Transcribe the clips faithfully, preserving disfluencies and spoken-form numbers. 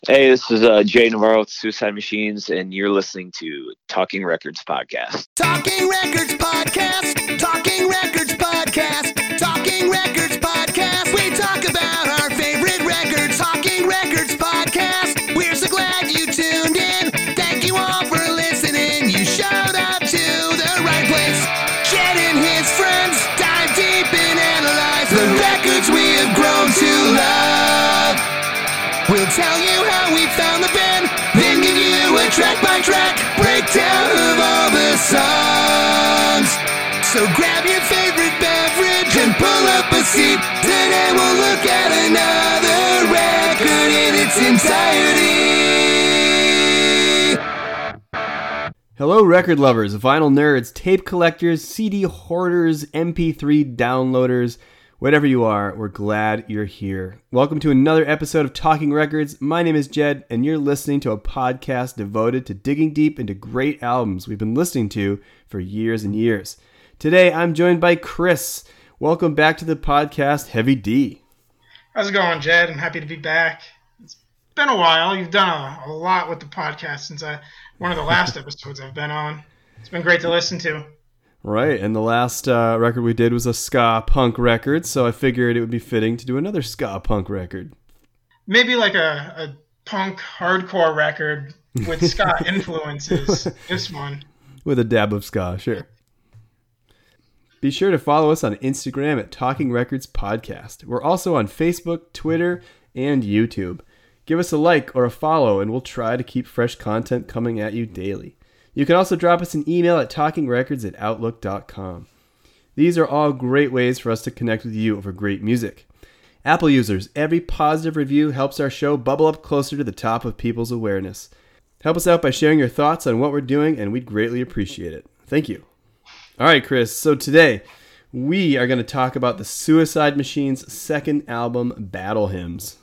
Hey, this is uh, Jay Navarro with Suicide Machines, and you're listening to Talking Records Podcast. Talking Records Podcast. Talking Records Podcast. Talking Records Podcast. We talk about our favorite records. Talking Records Podcast. We're so glad you tuned in. Thank you all for listening. You showed up to the right place. Jed and his friends dive deep and analyze the records we have grown to love. We'll tell you how we found the band, then give you a track-by-track breakdown of all the songs. So grab your favorite beverage and pull up a seat. Today we'll look at another record in its entirety. Hello record lovers, vinyl nerds, tape collectors, C D hoarders, M P three downloaders. Whatever you are, we're glad you're here. Welcome to another episode of Talking Records. My name is Jed, and you're listening to a podcast devoted to digging deep into great albums we've been listening to for years and years. Today, I'm joined by Chris. Welcome back to the podcast, Heavy D. How's it going, Jed? I'm happy to be back. It's been a while. You've done a, a lot with the podcast since I, one of the last episodes I've been on. It's been great to listen to. Right, and the last uh, record we did was a ska punk record, so I figured it would be fitting to do another ska punk record. Maybe like a, a punk hardcore record with ska influences, this one. With a dab of ska, sure. Be sure to follow us on Instagram at Talking Records Podcast. We're also on Facebook, Twitter, and YouTube. Give us a like or a follow, and we'll try to keep fresh content coming at you daily. You can also drop us an email at talkingrecords at outlook dot com. These are all great ways for us to connect with you over great music. Apple users, every positive review helps our show bubble up closer to the top of people's awareness. Help us out by sharing your thoughts on what we're doing, and we'd greatly appreciate it. Thank you. All right, Chris, so today we are going to talk about the Suicide Machines' second album, Battle Hymns.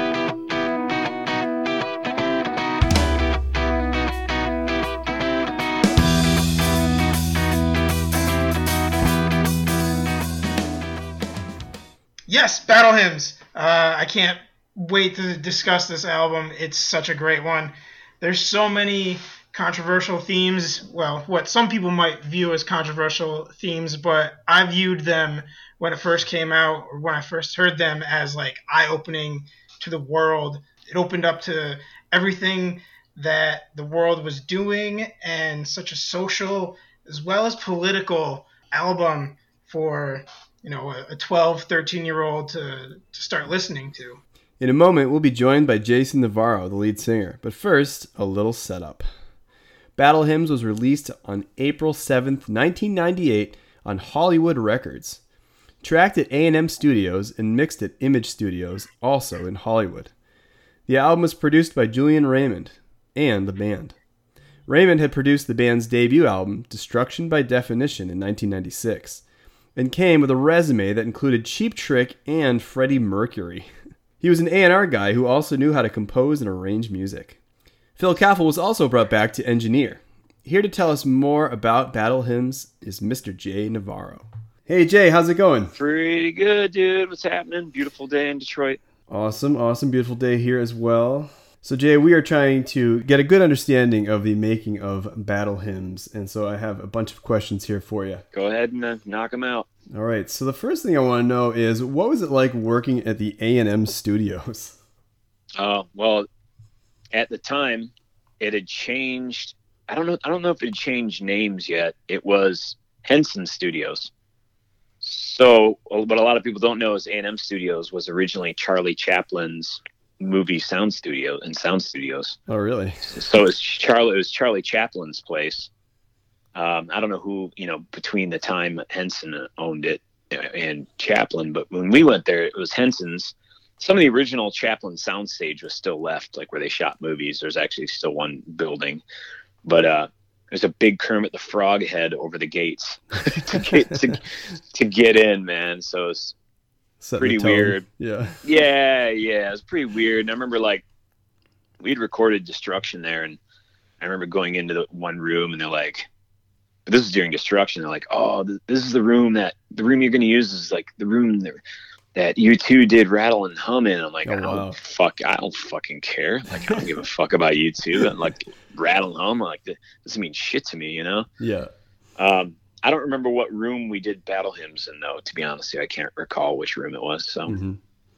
Yes, Battle Hymns. Uh, I can't wait to discuss this album. It's such a great one. There's so many controversial themes. Well, what some people might view as controversial themes, but I viewed them when it first came out, or when I first heard them, as like eye-opening to the world. It opened up to everything that the world was doing, and such a social as well as political album for, you know, a twelve, thirteen-year-old to, to start listening to. In a moment, we'll be joined by Jason Navarro, the lead singer. But first, a little setup. Battle Hymns was released on April seventh, nineteen ninety-eight on Hollywood Records. Tracked at A and M Studios and mixed at Image Studios, also in Hollywood. The album was produced by Julian Raymond and the band. Raymond had produced the band's debut album, Destruction by Definition, in nineteen ninety-six. And came with a resume that included Cheap Trick and Freddie Mercury. He was an A and R guy who also knew how to compose and arrange music. Phil Caffel was also brought back to engineer. Here to tell us more about Battle Hymns is Mister Jay Navarro. Hey Jay, how's it going? Pretty good, dude. What's happening? Beautiful day in Detroit. Awesome, awesome. Beautiful day here as well. So Jay, we are trying to get a good understanding of the making of Battle Hymns, and so I have a bunch of questions here for you. Go ahead and uh, knock them out. All right, so the first thing I want to know is, what was it like working at the A and M Studios? Oh, uh, well, at the time, it had changed. I don't know. I don't know if it had changed names yet. It was Henson Studios. So, what a lot of people don't know is A and M Studios was originally Charlie Chaplin's movie sound studio and sound studios. Oh, really? So it was Charlie. It was Charlie Chaplin's place. Um, I don't know who, you know, between the time Henson owned it and Chaplin, but when we went there, it was Henson's. Some of the original Chaplin soundstage was still left, like where they shot movies. There's actually still one building, but uh, there's a big Kermit the Frog head over the gates to get to, to get in, man. So it's Set pretty weird. Yeah. Yeah, yeah, it was pretty weird. And I remember, like, we'd recorded Destruction there, and I remember going into the one room, and they're like, this is during Destruction. They're like, oh, th- this is the room that the room you're going to use is like the room that that U two did Rattle and Hum in. I'm like, Oh, I don't wow. fuck, I don't fucking care. Like, I don't give a fuck about U two. And like Rattle and Hum, like, that doesn't mean shit to me, you know? Yeah. Um, I don't remember what room we did Battle Hymns in, though, to be honest. I can't recall which room it was. So Mm-hmm.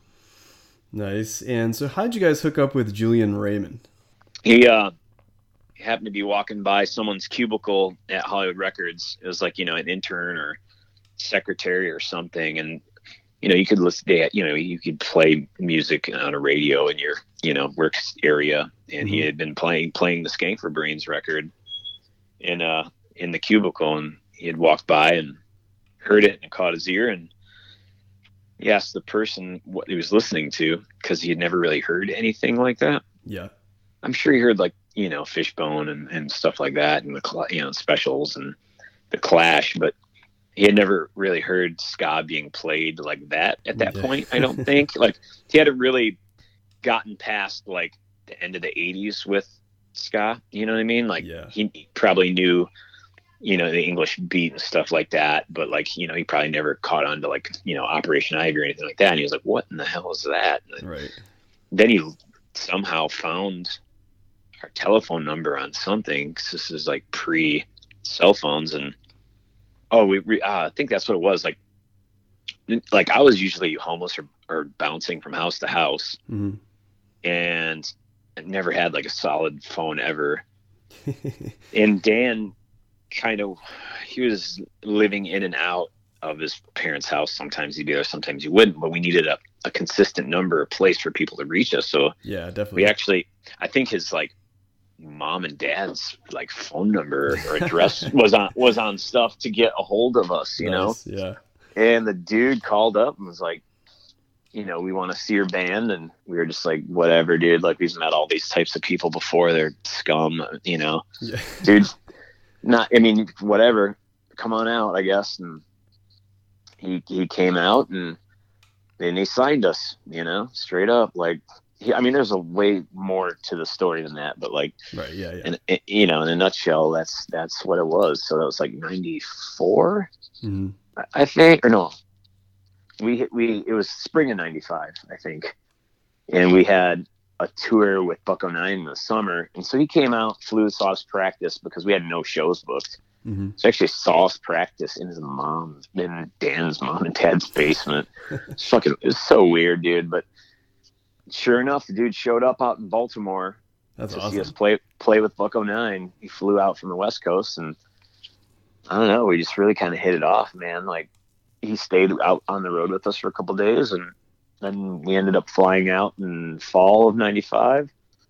Nice. And so, how did you guys hook up with Julian Raymond? he uh, happened to be walking by someone's cubicle at Hollywood Records. It was like, you know, an intern or secretary or something. And, you know, you could listen to, you know, you could play music on a radio in your, you know, work area. And he Mhm. had been playing, playing the Skank for Brains record in, uh, in the cubicle. And he had walked by and heard it and caught his ear. And he asked the person what he was listening to, because he had never really heard anything like that. Yeah. I'm sure he heard, like, you know, Fishbone and, and stuff like that, and the Cla- you know, Specials and the Clash, but he had never really heard ska being played like that at that Yeah. point. I don't think like he hadn't really gotten past like the end of the eighties with ska. You know what I mean? Like Yeah. he probably knew, you know, the English beat and stuff like that, but like, you know, he probably never caught on to like, you know, Operation Ivy or anything like that. And he was like, what in the hell is that? And Right. then he somehow found our telephone number on something, because this is like pre cell phones. And oh, we, we uh, I think that's what it was. Like, like I was usually homeless or, or bouncing from house to house, Mm-hmm. and I never had like a solid phone ever. And Dan kind of, he was living in and out of his parents' house. Sometimes he'd be there, sometimes he wouldn't, but we needed a, a consistent number, a place for people to reach us. So Yeah, definitely. we actually, I think his like mom and dad's like phone number or address was on was on stuff to get a hold of us, you know. Nice. Yeah. And the dude called up and was like, you know, we want to see your band. And we were just like, whatever, dude. Like, we've met all these types of people before. They're scum, you know. Yeah. Dude, not, I mean, whatever. Come on out, I guess. And he he came out, and then he signed us, you know, straight up. Like, he, I mean, there's a way more to the story than that, but like, Right. Yeah. Yeah. and it, you know, in a nutshell, that's that's what it was. So that was like ninety-four, Mm-hmm. I- I think, or no, we we it was spring of ninety-five, I think, and we had a tour with Buck oh nine in the summer, and so he came out, flew, saw us practice because we had no shows booked. Mm-hmm. So actually saw us practice in his mom's, in Dan's mom and dad's basement. It's fucking, it was so weird, dude. But sure enough, the dude showed up out in Baltimore That's to see us awesome. play play with Buck oh nine. He flew out from the West Coast, and I don't know, we just really kind of hit it off, man. Like, he stayed out on the road with us for a couple days, and then we ended up flying out in fall of ninety-five.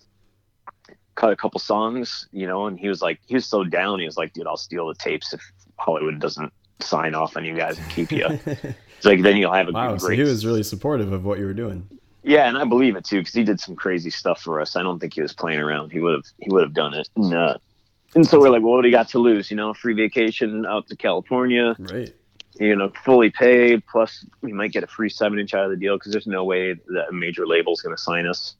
Cut a couple songs, you know, and he was like, he was so down. He was like, dude, I'll steal the tapes if Hollywood doesn't sign off on you guys and keep you. It's like, then you'll have a Wow. good So great. he was really supportive of what you were doing. Yeah, and I believe it too, because he did some crazy stuff for us. I don't think he was playing around. He would have, he would have done it. And, uh, and so we're like, well, what do you got to lose? You know, free vacation out to California, Right. you know, fully paid. Plus, we might get a free seven inch out of the deal, because there's no way that a major label is going to sign us.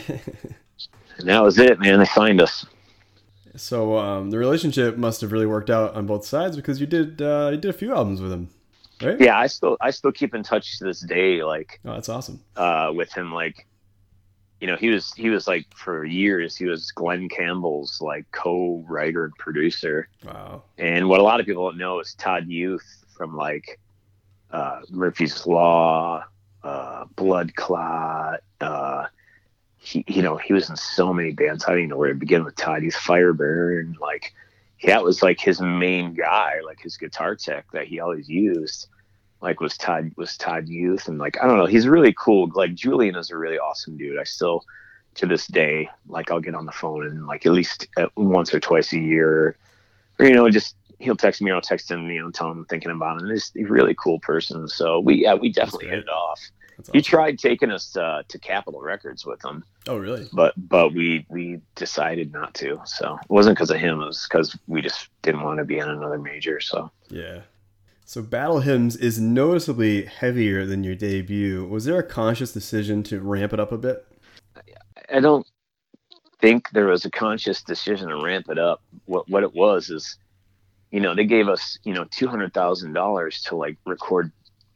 And that was it, man. They signed us. So um, the relationship must have really worked out on both sides, because you did uh, you did a few albums with him, right? Yeah, I still, I still keep in touch to this day. Like, Oh, that's awesome. uh, with him, like, you know, he was, he was like, for years, he was Glenn Campbell's like co-writer and producer. Wow. And what a lot of people don't know is Todd Youth from like uh, Murphy's Law, uh, Blood Clot. Uh, he, you know, he was in so many bands. I don't even know where to begin with Todd Youth. Fireburn, like, that was like his main guy, like his guitar tech that he always used. Like, was Todd was Todd Youth, and like, I don't know, he's really cool. Like, Julian is a really awesome dude. I still, to this day, like, I'll get on the phone and like at least at once or twice a year, or, you know, just he'll text me or I'll text him, you know, tell him I'm thinking about him. He's a really cool person. So we, yeah, we definitely hit it off. That's He awesome. tried taking us uh, to Capitol Records with him, Oh, really? but but we we decided not to. So it wasn't because of him. It was because we just didn't want to be in another major. So Yeah. So Battle Hymns is noticeably heavier than your debut. Was there a conscious decision to ramp it up a bit? I don't think there was a conscious decision to ramp it up. What what it was is, you know, they gave us, you know, two hundred thousand dollars to like record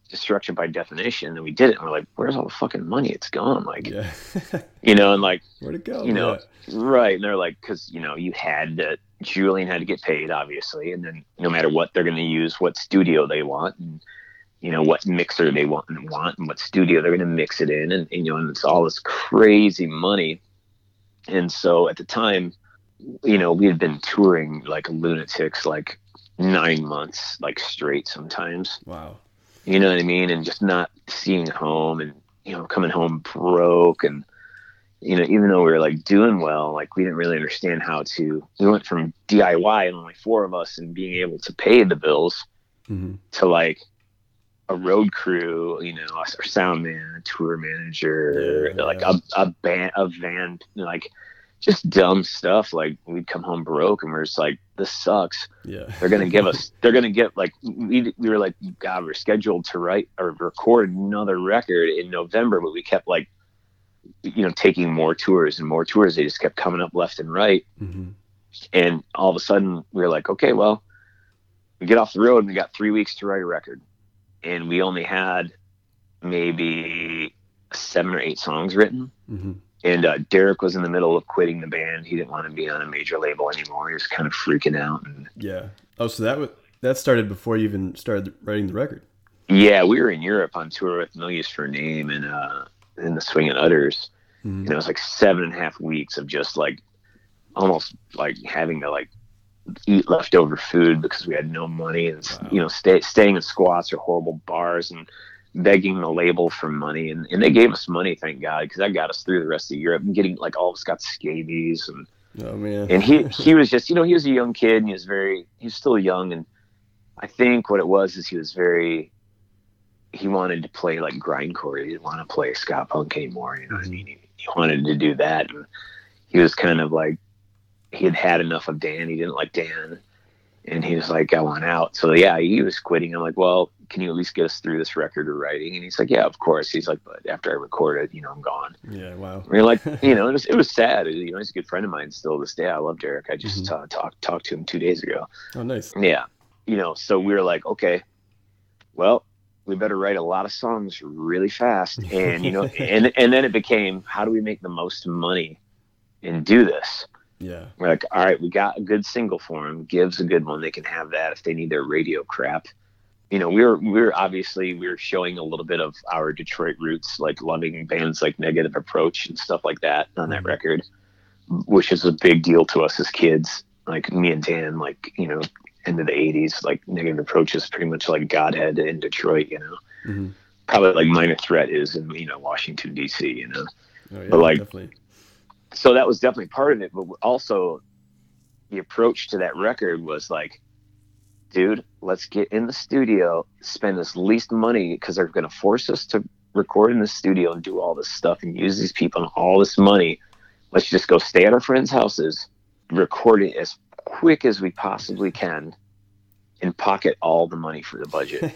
destruction by definition. And we did it. And we're like, where's all the fucking money? It's gone. Like, Yeah. you know, and like, Where'd it go? you know, Yeah. right. And they're like, cause you know, you had to, Julian had to get paid, obviously. And then no matter what they're going to use, what studio they want, and, you know, what mixer they want and want and what studio they're going to mix it in. And, and, you know, and it's all this crazy money. And so at the time, you know, we had been touring like lunatics, like nine months, like straight sometimes. Wow. You know what I mean? And just not seeing home and, you know, coming home broke. And, you know, even though we were like doing well, like we didn't really understand how to, we went from D I Y and only four of us and being able to pay the bills Mm-hmm. to like a road crew, you know, our sound man, tour manager, Yeah, like yeah. a, a band, a van, like just dumb stuff. Like we'd come home broke and we're just like, this sucks. Yeah. They're going to give us, they're going to get like, we, we were like, God, we're scheduled to write or record another record in November, but we kept like, you know, taking more tours and more tours. They just kept coming up left and right. Mm-hmm. And all of a sudden we were like, okay, well, we get off the road and we got three weeks to write a record. And we only had maybe seven or eight songs written. Mm-hmm. And uh, Derek was in the middle of quitting the band. He didn't want to be on a major label anymore. He was kind of freaking out. And Yeah. Oh, so that was, that started before you even started writing the record. yeah, we were in Europe on tour with No Use for a Name and uh, in the Swingin' Utters. Mm-hmm. And it was like seven and a half weeks of just like almost like having to like eat leftover food because we had no money and Wow. you know stay, staying in squats or horrible bars and begging the label for money. And, and they gave us money, thank God, because that got us through the rest of Europe and getting like all of us got scabies and Oh man. and he he was just, you know, he was a young kid and he was very he was still young. And I think what it was is he was very he wanted to play like grindcore. He didn't want to play ska punk anymore, you know what I mean? He, he wanted to do that. And he was kind of like, he had had enough of Dan. He didn't like Dan. And he was like, I want out. So yeah, he was quitting. I'm like, well, can you at least get us through this record or writing? And he's like, yeah, of course. He's like, but after I record it, you know, I'm gone. Yeah. Wow. We're like, you know, it was, it was sad. You know, he's a good friend of mine still to this day. I love Derek. I just Mhm. uh, talked talked to him two days ago. Oh, nice. Yeah. You know, so we were like, okay, well, we better write a lot of songs really fast. And, you know, and, and then it became, how do we make the most money and do this? Yeah. We're like, all right, we got a good single for them. Give's a good one. They can have that if they need their radio crap. You know, we were, we were obviously, we were showing a little bit of our Detroit roots, like loving bands like Negative Approach and stuff like that on that record, which is a big deal to us as kids. Like me and Dan, like, you know, into the eighties, like Negative Approach is pretty much like Godhead in Detroit, you know, Mm-hmm. probably like Minor Threat is in, you know, Washington, D C, you know. Oh, yeah, But, like, definitely. So that was definitely part of it, but also the approach to that record was like, dude, let's get in the studio, spend as least money because they're going to force us to record in the studio and do all this stuff and use these people and all this money. Let's just go stay at our friends' houses, record it as quick as we possibly can, and pocket all the money for the budget.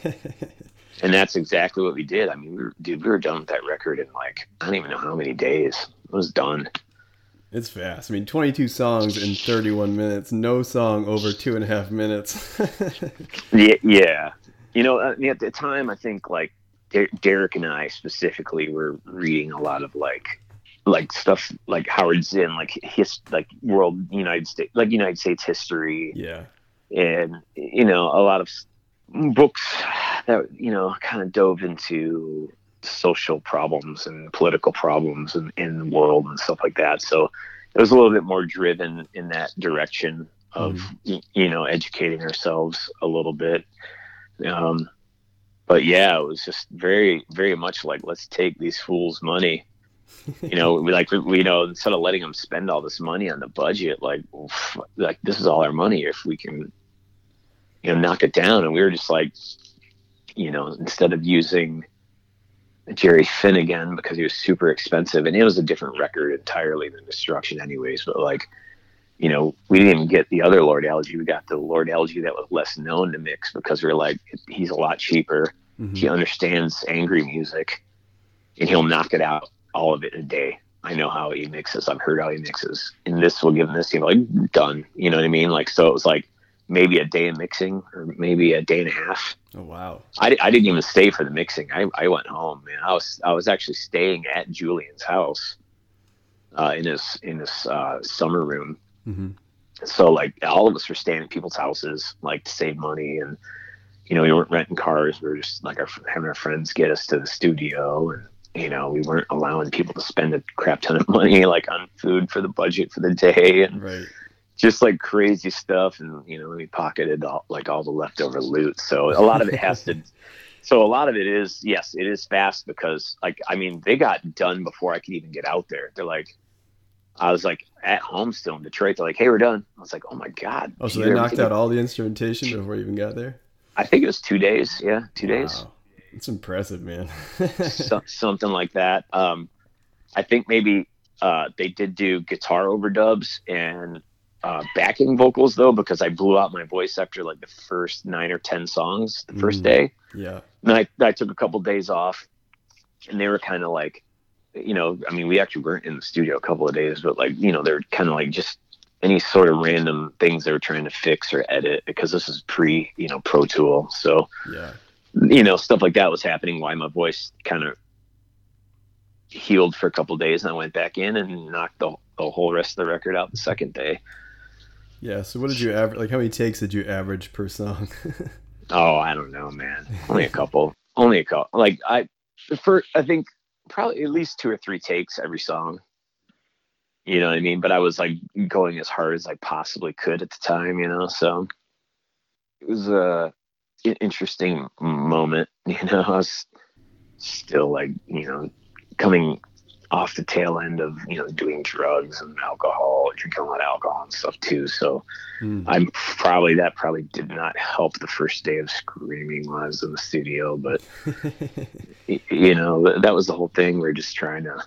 And that's exactly what we did. I mean, we were, dude, we were done with that record in like, I don't even know how many days. It was done. It's fast. I mean, twenty-two songs in thirty-one minutes. No song over two and a half minutes. Yeah, yeah. You know, I mean, at the time, I think like Der- Derek and I specifically were reading a lot of like, like stuff like Howard Zinn, like his like world United States, like United States history, Yeah. and you know, a lot of s- books that you know kind of dove into social problems and political problems in, in the world and stuff like that. So it was a little bit more driven in that direction of y you know educating ourselves a little bit. Um, but yeah, it was just very very much like, let's take these fools' money. You know, we like we you know instead of letting them spend all this money on the budget, like oof, like this is all our money if we can, you know, knock it down. And we were just like, you know, instead of using Jerry Finnegan because he was super expensive and it was a different record entirely than Destruction anyways, but like, you know, we didn't even get the other Lord Alge. We got the Lord Alge that was less known to mix because we we're like, he's a lot cheaper. Mm-hmm. He understands angry music and he'll knock it out all of it in a day. I know how he mixes. I've heard how he mixes, and this will give him this. You know, like done. You know what I mean? Like, so it was like, maybe a day of mixing, or maybe a day and a half. Oh wow! I, I didn't even stay for the mixing. I, I went home, man. I was I was actually staying at Julian's house, uh, in his in his uh, summer room. Mm-hmm. So like all of us were staying at people's houses, like to save money, and you know we weren't renting cars. We were just like our, having our friends get us to the studio, and you know we weren't allowing people to spend a crap ton of money like on food for the budget for the day, and Right. just like crazy stuff. And you know we pocketed all, like all the leftover loot. So a lot of it has to. So a lot of it is yes, it is fast because like I mean they got done before I could even get out there. They're like. I was like at home still in Detroit. They're like, "Hey, we're done." I was like, "Oh my god!" Oh, so they knocked out all the instrumentation before you even got there? I think it was two days. Yeah, two wow. days. It's impressive, man. so, something like that. Um, I think maybe uh, they did do guitar overdubs and uh, backing vocals though, because I blew out my voice after like the first nine or ten songs the first mm, day. Yeah. And I I took a couple days off, and they were kind of like. You know, I mean, we actually weren't in the studio a couple of days, but like, you know, they're kind of like just any sort of random things they were trying to fix or edit because this is pre, you know, Pro Tool. So, yeah, you know, stuff like that was happening. Why my voice kind of healed for a couple of days, and I went back in and knocked the, the whole rest of the record out the second day. Yeah. So, what did you average? Like, how many takes did you average per song? Oh, I don't know, man. Only a couple. Only a couple. Like I, for I think. Probably at least two or three takes every song. You know what I mean? But I was like going as hard as I possibly could at the time, you know? So it was a an interesting moment, you know? I was still like, you know, coming off the tail end of, you know, doing drugs and alcohol, drinking a lot of alcohol and stuff too. So mm. I'm probably, that probably did not help the first day of screaming when I was in the studio, but you know, that was the whole thing. We're just trying to,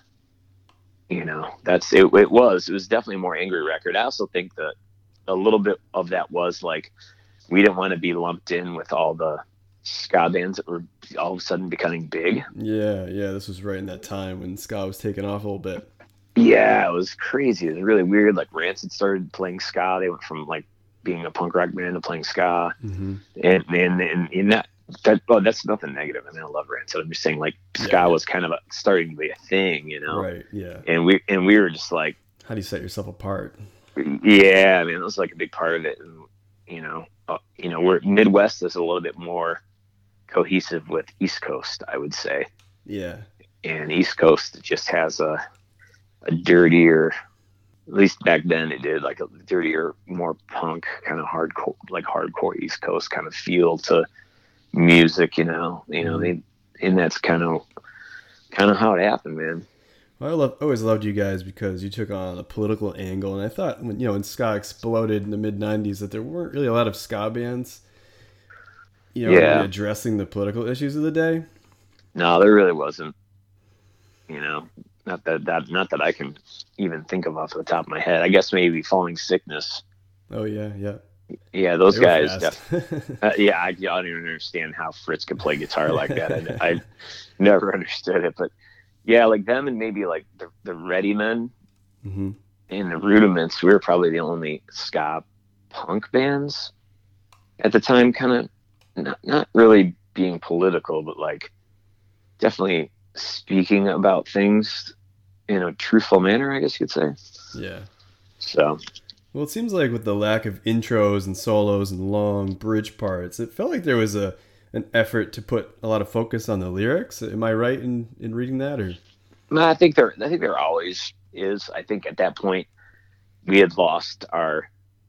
you know, that's, it, it was, it was definitely a more angry record. I also think that a little bit of that was like, we didn't want to be lumped in with all the ska bands that were all of a sudden becoming big. Yeah, yeah, this was right in that time when ska was taking off a little bit. Yeah, it was crazy. It was really weird. Like Rancid started playing ska. They went from like being a punk rock band to playing ska. Mm-hmm. And and and in that that oh, that's nothing negative. I mean, I love Rancid. I'm just saying like ska yeah, yeah. was kind of a, starting to be a thing, you know. Right. Yeah. And we and we were just like, how do you set yourself apart? Yeah, I mean, it was like a big part of it. And you know, uh, you know, we're Midwest is a little bit more cohesive with East Coast, I would say. Yeah. And East Coast just has a a dirtier, at least back then it did, like a dirtier, more punk kind of hardcore, like hardcore East Coast kind of feel to music, you know. You know, they and that's kind of kind of how it happened, man. Well, I love, always loved you guys because you took on a political angle, and I thought when you know when ska exploded in the mid nineties that there weren't really a lot of ska bands. You know, yeah. really addressing the political issues of the day. No, there really wasn't. You know, not that, that not that I can even think of off the top of my head. I guess maybe Falling Sickness. Oh yeah, yeah. Yeah, those guys. Def- uh, yeah, I, I don't even understand how Fritz could play guitar like that. I, I never understood it, but yeah, like them and maybe like the the Ready Men mm-hmm. and the Rudiments. We were probably the only ska punk bands at the time, kind of. Not not really being political, but like definitely speaking about things in a truthful manner, I guess you'd say. Yeah. So. Well, it seems like with the lack of intros and solos and long bridge parts, it felt like there was a an effort to put a lot of focus on the lyrics. Am I right in, in reading that, or? No, I think there. I think there always is. I think at that point we had lost our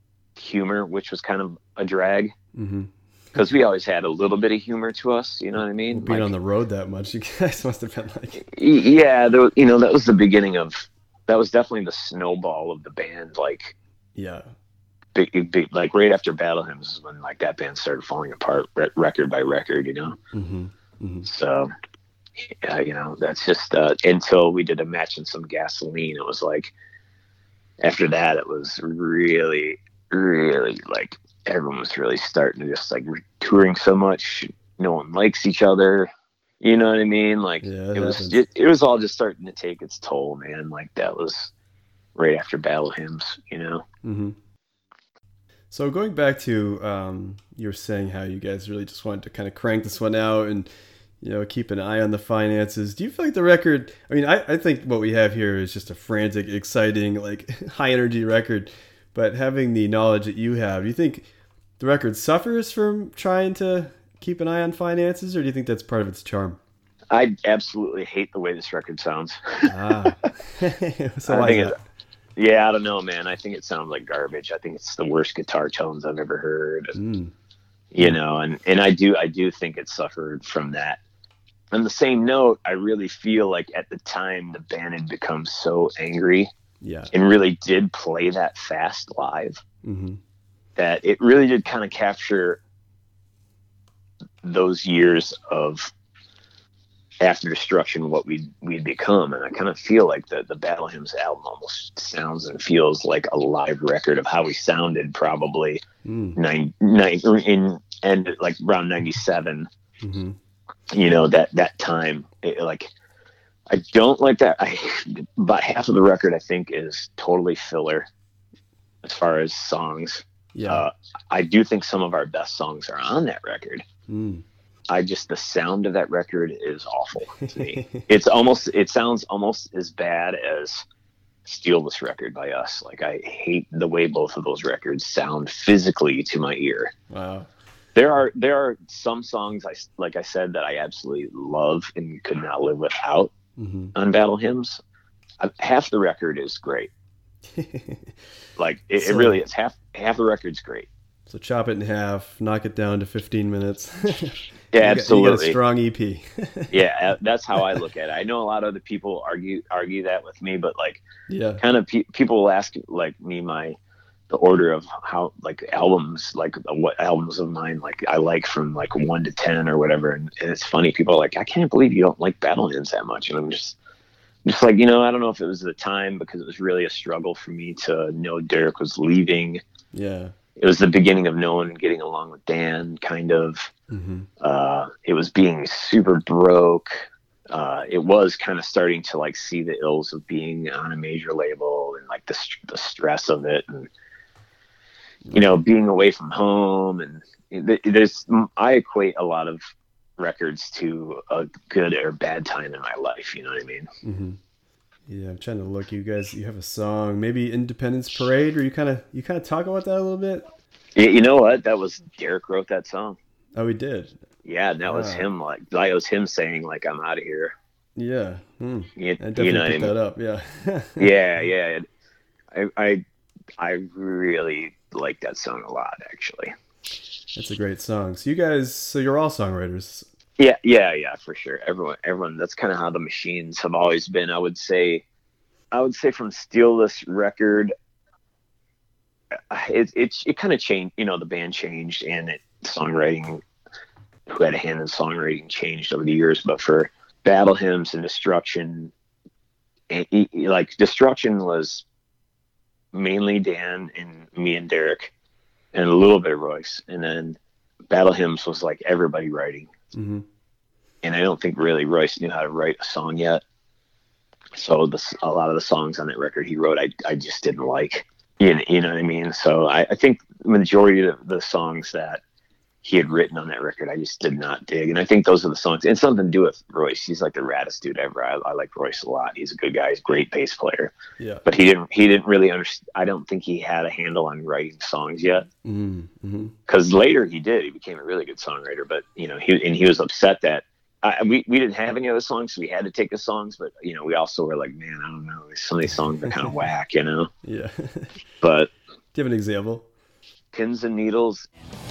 humor, which was kind of a drag. Mm-hmm. Because we always had a little bit of humor to us, you know what I mean? Being like, on the road that much, you guys must have been like... Yeah, there, you know, that was the beginning of... That was definitely the snowball of the band, like... Yeah. Big, big, like, right after Battle Hymns is when, like, that band started falling apart record by record, you know? Mm-hmm. Mm-hmm. So, yeah, you know, that's just... Uh, until we did a Match and Some Gasoline, it was like... After that, it was really, really, like... Everyone was really starting to just like we're touring so much, no one likes each other. You know what I mean? Like yeah, it was, it, it was all just starting to take its toll, man. Like that was right after Battle Hymns, you know? Mm-hmm. So going back to um, you were saying how you guys really just wanted to kind of crank this one out and, you know, keep an eye on the finances. Do you feel like the record, I mean, I, I think what we have here is just a frantic, exciting, like high energy record, but having the knowledge that you have, do you think the record suffers from trying to keep an eye on finances, or do you think that's part of its charm? I absolutely hate the way this record sounds. Ah. So I why think is it, that? yeah, I don't know, man. I think it sounds like garbage. I think it's the worst guitar tones I've ever heard. Mm. You know, and, and I do I do think it suffered from that. On the same note, I really feel like at the time the band had become so angry Yeah. and really did play that fast live Mm-hmm. that it really did kind of capture those years of after Destruction, what we'd, we'd become. And I kind of feel like the, the Battle Hymns album almost sounds and feels like a live record of how we sounded probably Mm. nine, nine, in, and like around ninety-seven, Mm-hmm. you know, that, that time. It, like, I don't like that. I, about half of the record, I think, is totally filler as far as songs. Yeah. Uh, I do think some of our best songs are on that record. Mm. I just, the sound of that record is awful to me. It's almost, it sounds almost as bad as Steal This Record by Us. Like, I hate the way both of those records sound physically to my ear. Wow. There are, there are some songs, I, like I said, that I absolutely love and could not live without Mm-hmm. on Battle Hymns. Uh, half the record is great. Like, it, So- it really is. Half, half the record's great. So chop it in half, knock it down to fifteen minutes. Yeah, You got- absolutely. You got a strong E P. Yeah, uh, that's how I look at it. I know a lot of other people argue argue that with me, but like, Yeah. kind of pe- people will ask like me my the order of how like albums, like what albums of mine like I like from like one to ten or whatever, and, and it's funny. People are like, I can't believe you don't like Battle Hymns that much, and I'm just just like, you know, I don't know if it was the time because it was really a struggle for me to know Derek was leaving. Yeah. It was the beginning of no one getting along with Dan, kind of. Mm-hmm. Uh, it was being super broke. Uh, it was kind of starting to like see the ills of being on a major label and like the st- the stress of it, and you know, being away from home. And it, there's I equate a lot of records to a good or bad time in my life. You know what I mean? Mm-hmm. Yeah, I'm trying to look. You guys, you have a song, maybe Independence Parade, or you kind of you kind of talk about that a little bit. You, you know what? That was Derek wrote that song. Oh, we did. Yeah, and that was Wow. him. Like that was him saying like, "I'm out of here." Yeah. Hmm. You, I definitely you know what I picked mean? that up. Yeah. Yeah, yeah. I, I, I really like that song a lot, actually. That's a great song. So you guys, so you're all songwriters. Yeah, yeah, yeah, for sure. Everyone, everyone. That's kind of how the Machines have always been. I would say, I would say from Steal This Record, it it it kind of changed. You know, the band changed, and it songwriting, who had a hand in songwriting, changed over the years. But for Battle Hymns and Destruction, and, like Destruction was mainly Dan and me and Derek, and a little bit of Royce, and then Battle Hymns was like everybody writing. Mm-hmm. And I don't think really Royce knew how to write a song yet. So the, a lot of the songs on that record he wrote, I, I just didn't like. You know, you know what I mean? So I, I think the majority of the songs that he had written on that record, I just did not dig. And I think those are the songs. It's something to do with Royce. He's like the raddest dude ever. I, I like Royce a lot. He's a good guy. He's a great bass player. Yeah. But he didn't he didn't really understand. I don't think he had a handle on writing songs yet. Mm-hmm. Because later he did. He became a really good songwriter. But, you know, he and he was upset that I, we, we didn't have any other songs, so we had to take the songs. But, you know, we also were like, man, I don't know. Some of these songs are kind of whack, you know. Yeah. But Do you have an example? Pins and Needles.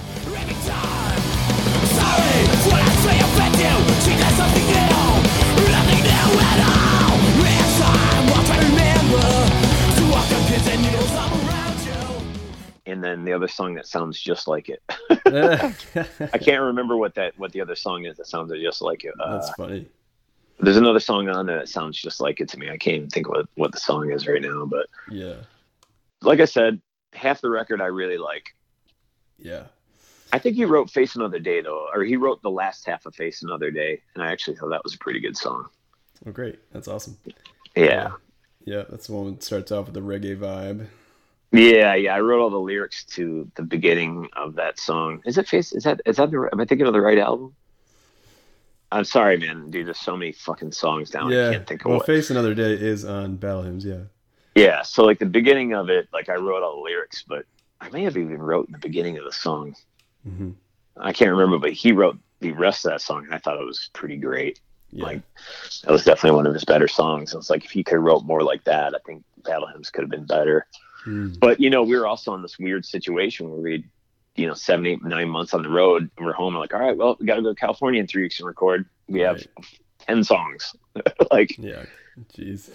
And then the other song that sounds just like it. I can't remember what that what the other song is that sounds just like it. Uh, That's funny. there's another song on there that sounds just like it to me. I can't even think what what the song is right now. But Yeah. like I said, half the record I really like. Yeah. I think he wrote Face Another Day, though, or he wrote the last half of Face Another Day, and I actually thought that was a pretty good song. Oh, great. That's awesome. Yeah. Yeah, that's the one that starts off with the reggae vibe. Yeah, yeah. I wrote all the lyrics to the beginning of that song. Is it Face? Is that is that the? Am I thinking of the right album? I'm sorry, man, dude. There's so many fucking songs down. I Yeah. can't think of Well, what. Face Another Day is on Battle Hymns. Yeah. Yeah, so like the beginning of it, like I wrote all the lyrics, but I may have even wrote in the beginning of the song. Mm-hmm. I can't remember, but he wrote the rest of that song, and I thought it was pretty great. Yeah. Like that was definitely one of his better songs. It's like if he could have wrote more like that, I think Battle Hymns could have been better. Mm. But you know, we were also in this weird situation where we, you know, seven, eight, nine months on the road, and we're home. And like, all right, well, we got to go to California in three weeks and record. We have Right. ten songs, like Yeah. Jeez.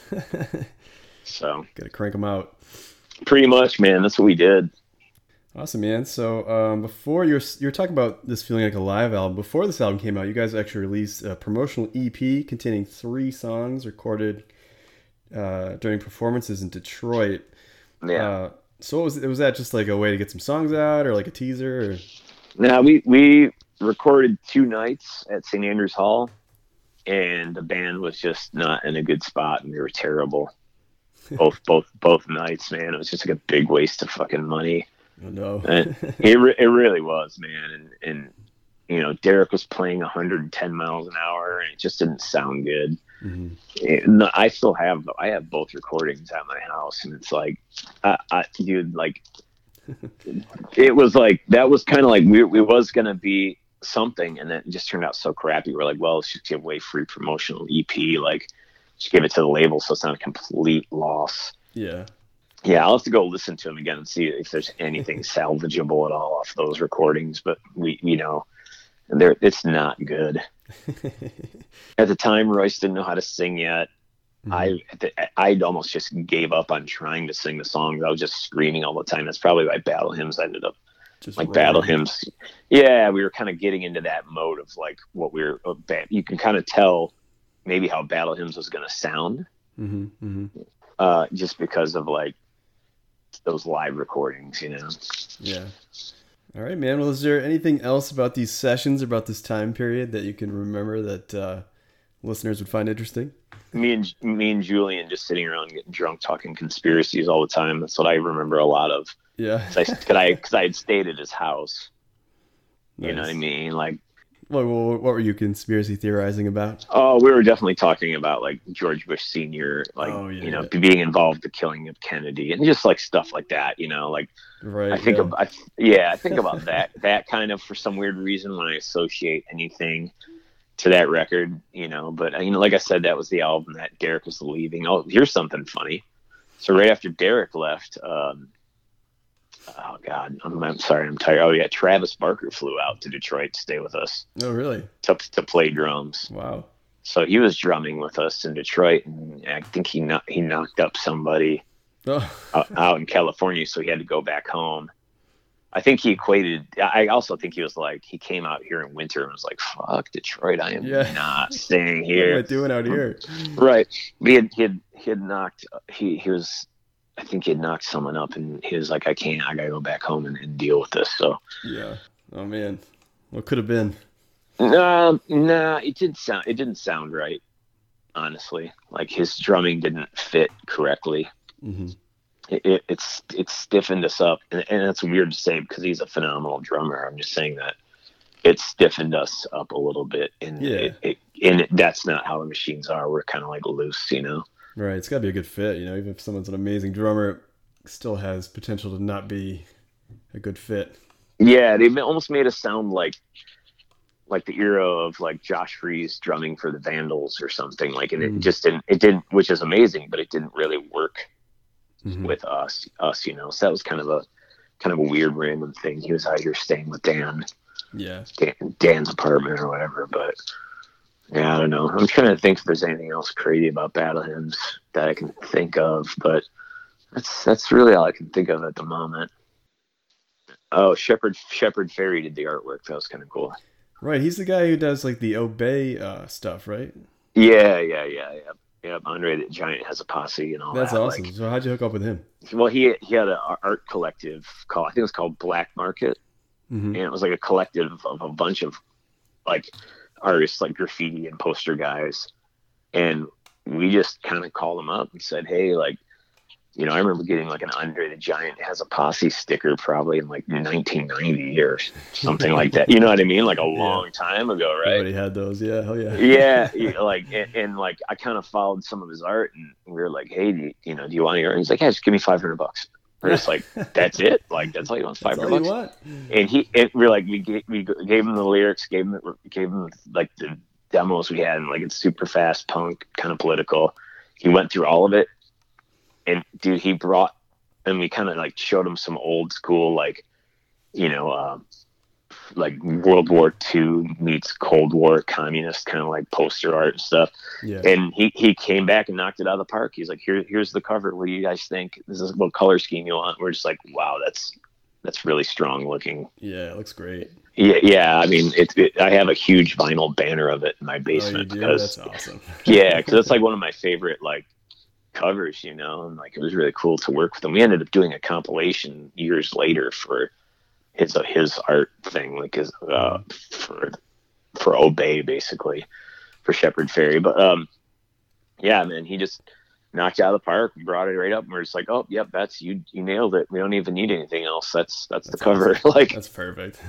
so. Got to crank them out. Pretty much, man. That's what we did. Awesome, man. So um, before you're you're talking about this feeling like a live album. Before this album came out, you guys actually released a promotional E P containing three songs recorded uh, during performances in Detroit. Yeah. Uh, so what was was that just like a way to get some songs out, or like a teaser? Or? Now we we recorded two nights at Saint Andrews Hall, and the band was just not in a good spot, and we were terrible. both both both nights, man. It was just like a big waste of fucking money. Oh no. And it re- it really was, man. And and you know, Derek was playing one hundred ten miles an hour, and it just didn't sound good. Mm-hmm. And I still have I have both recordings at my house, and it's like, I, I dude, like, it was like that was kind of like we we was gonna be something, and then it just turned out so crappy. We're like, well, let's just give away free promotional E P, like, just give it to the label, so it's not a complete loss. Yeah. Yeah, I'll have to go listen to them again and see if there's anything salvageable at all off those recordings. But we, you know, they're it's not good. At the time, Royce didn't know how to sing yet. Mm-hmm. I I'd almost just gave up on trying to sing the songs. I was just screaming all the time. That's probably why Battle Hymns ended up Just like rolling. Battle Hymns. Yeah, we were kind of getting into that mode of like what we were. You can kind of tell maybe how Battle Hymns was going to sound, Mm-hmm. Mm-hmm. uh, just because of like those live recordings, you know. Yeah. All right, man. Well, is there anything else about these sessions, about this time period, that you can remember that uh, listeners would find interesting? Me and me and Julian just sitting around getting drunk, talking conspiracies all the time. That's what I remember a lot of. Yeah. Because I, cause I had stayed at his house. You Nice. know what I mean? Like, What, what, what were you conspiracy theorizing about? oh, we were definitely talking about like George Bush Senior, like, Oh, yeah, you know, yeah. being involved in the killing of Kennedy, and just like stuff like that. You know, like Right. I think yeah. about, I, yeah, I think about that, that kind of for some weird reason when I associate anything to that record, you know. But you know, like I said, that was the album that Derek was leaving. Oh, here's something funny. So right after Derek left, um, oh God, I'm, I'm sorry, I'm tired. Oh yeah, Travis Barker flew out to Detroit to stay with us Oh, really? to to play drums. Wow. So he was drumming with us in Detroit, and I think he kno- he knocked up somebody Oh, out, out in California, so he had to go back home. I think he equated. I also think he was like, he came out here in winter and was like, "Fuck Detroit, I am Yeah. not staying what am I here." doing out here? Right? But he had he had, he had knocked. He he was. I think he had knocked someone up, and he was like, "I can't. I gotta go back home and, and deal with this." So, Yeah. Oh, man. What could have been? nah, nah, it didn't sound. It didn't sound right. Honestly, like his drumming didn't fit correctly. Mm-hmm. It, it, it's it's stiffened us up, and, and it's weird to say because he's a phenomenal drummer. I'm just saying that it stiffened us up a little bit, and Yeah. it, it, and it, that's not how the machines are. We're kind of like loose, you know. Right. It's got to be a good fit. You know, even if someone's an amazing drummer, it still has potential to not be a good fit. Yeah, they ma- almost made us sound like like the era of like Josh Freese drumming for the Vandals or something. Like, and Mm. it just didn't. It didn't, which is amazing, but it didn't really work Mhm. with us. Us, you know. So that was kind of a kind of a weird random thing. He was out here staying with Dan. Yeah. Dan, Dan's apartment or whatever, but yeah, I don't know. I'm trying to think if there's anything else crazy about Battle Hymns that I can think of, but that's that's really all I can think of at the moment. Oh, Shepard Shepard Fairey did the artwork. That was kind of cool. Right. He's the guy who does like the Obey uh, stuff, right? Yeah, yeah, yeah, yeah. Yeah, Andre the Giant has a posse and all That's that. awesome. Like, So how'd you hook up with him? well, he he had an art collective called, I think it was called Black Market, Mm-hmm. and it was like a collective of a bunch of like artists, like graffiti and poster guys, and we just kind of called him up and said, hey, like, you know, I remember getting like an Andre the Giant Has a Posse sticker probably in like nineteen ninety or something like that. You know what I mean? Like a long yeah. time ago, right? Everybody had those. Yeah. Hell yeah. yeah. yeah like, and, and like, I kind of followed some of his art, and we were like, hey, do you, you know, do you want your art? And he's like, yeah, just give me five hundred bucks. We're just like, that's it. Like, that's all you want, five hundred bucks. And he, and we're like, we gave, we gave him the lyrics, gave him, gave him like the demos we had, and like, it's super fast punk, kind of political. He went through all of it. And dude, he brought, and we kind of like showed him some old school, like, you know, um, like World War Two meets Cold War communist kind of like poster art and stuff. Yeah. And he, he came back and knocked it out of the park. He's like, here, here's the cover. What do you guys think? This is what color scheme you want? We're just like, wow, that's, that's really strong looking. Yeah. It looks great. Yeah. Yeah. I mean, it's, it, I have a huge vinyl banner of it in my basement. Oh, you do? because that's awesome. yeah. Cause that's like one of my favorite, like, covers, you know, and like, it was really cool to work with him. We ended up doing a compilation years later for his uh, his art thing, like his uh for for Obey, basically, for Shepherd Ferry. But um yeah, man, he just knocked it out of the park, brought it right up, and we're just like, oh yep, that's you you nailed it. We don't even need anything else. That's that's, that's the cover. Awesome. Like, that's perfect.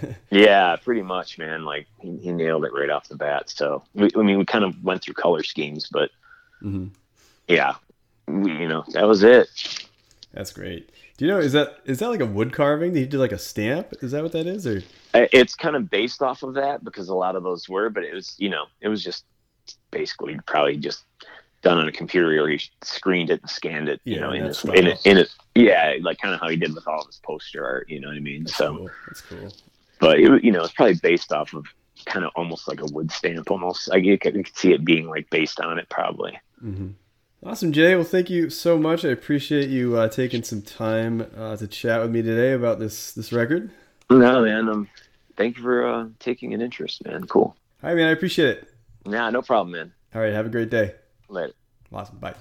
Yeah, pretty much, man. Like, he, he nailed it right off the bat. So we, I mean, we kind of went through color schemes, but mm-hmm. yeah, we, you know, that was it. That's great. Do you know, is that is that like a wood carving? Did he do like a stamp? Is that what that is? Or it's kind of based off of that, because a lot of those were, but it was, you know, it was just basically probably just done on a computer, or he screened it and scanned it, you yeah, know, in it, in it, in it, yeah, like kind of how he did with all of his poster art, you know what I mean? That's so cool. That's cool. But it, you know, it's probably based off of kind of almost like a wood stamp, almost. I you could, you could see it being like based on it, probably. Mm-hmm. Awesome, Jay. Well, thank you so much. I appreciate you uh, taking some time uh, to chat with me today about this this record. No, man. Um, thank you for uh, taking an interest, man. Cool. All right, man. I appreciate it. Nah, no problem, man. All right. Have a great day. Later. Awesome. Bye.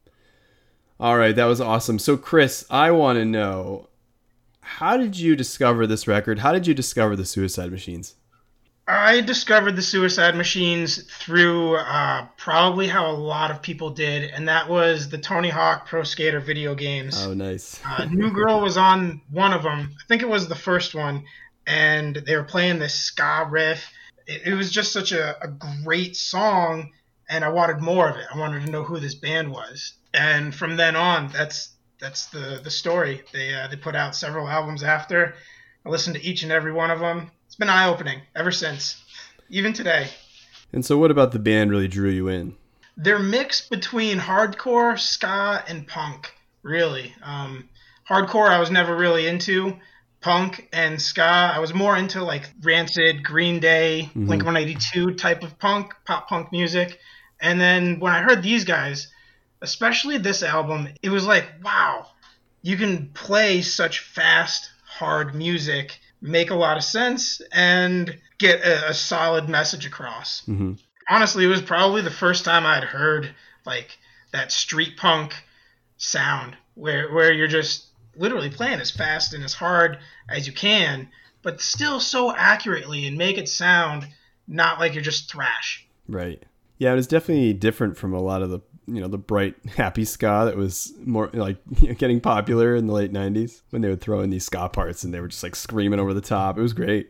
All right. That was awesome. So, Chris, I want to know, how did you discover this record? How did you discover the Suicide Machines? I discovered the Suicide Machines through uh, probably how a lot of people did, and that was the Tony Hawk Pro Skater video games. Oh, nice. uh, New Girl was on one of them. I think it was the first one, and they were playing this ska riff. It, it was just such a, a great song, and I wanted more of it. I wanted to know who this band was. And from then on, that's that's the, the story. They uh, they put out several albums after. I listened to each and every one of them. It's been eye-opening ever since, even today. And so what about the band really drew you in? They're mixed between hardcore, ska, and punk, really. Um, hardcore I was never really into. Punk and ska, I was more into like Rancid, Green Day, mm-hmm. Blink one eighty-two type of punk, pop punk music. And then when I heard these guys, especially this album, it was like, wow, you can play such fast, hard music, make a lot of sense, and get a, a solid message across. Mm-hmm. Honestly, it was probably the first time I'd heard like that street punk sound where where you're just literally playing as fast and as hard as you can, but still so accurately, and make it sound not like you're just thrash. Right. Yeah, it was definitely different from a lot of the, you know, the bright, happy ska that was more like, you know, getting popular in the late nineties, when they would throw in these ska parts and they were just like screaming over the top. It was great.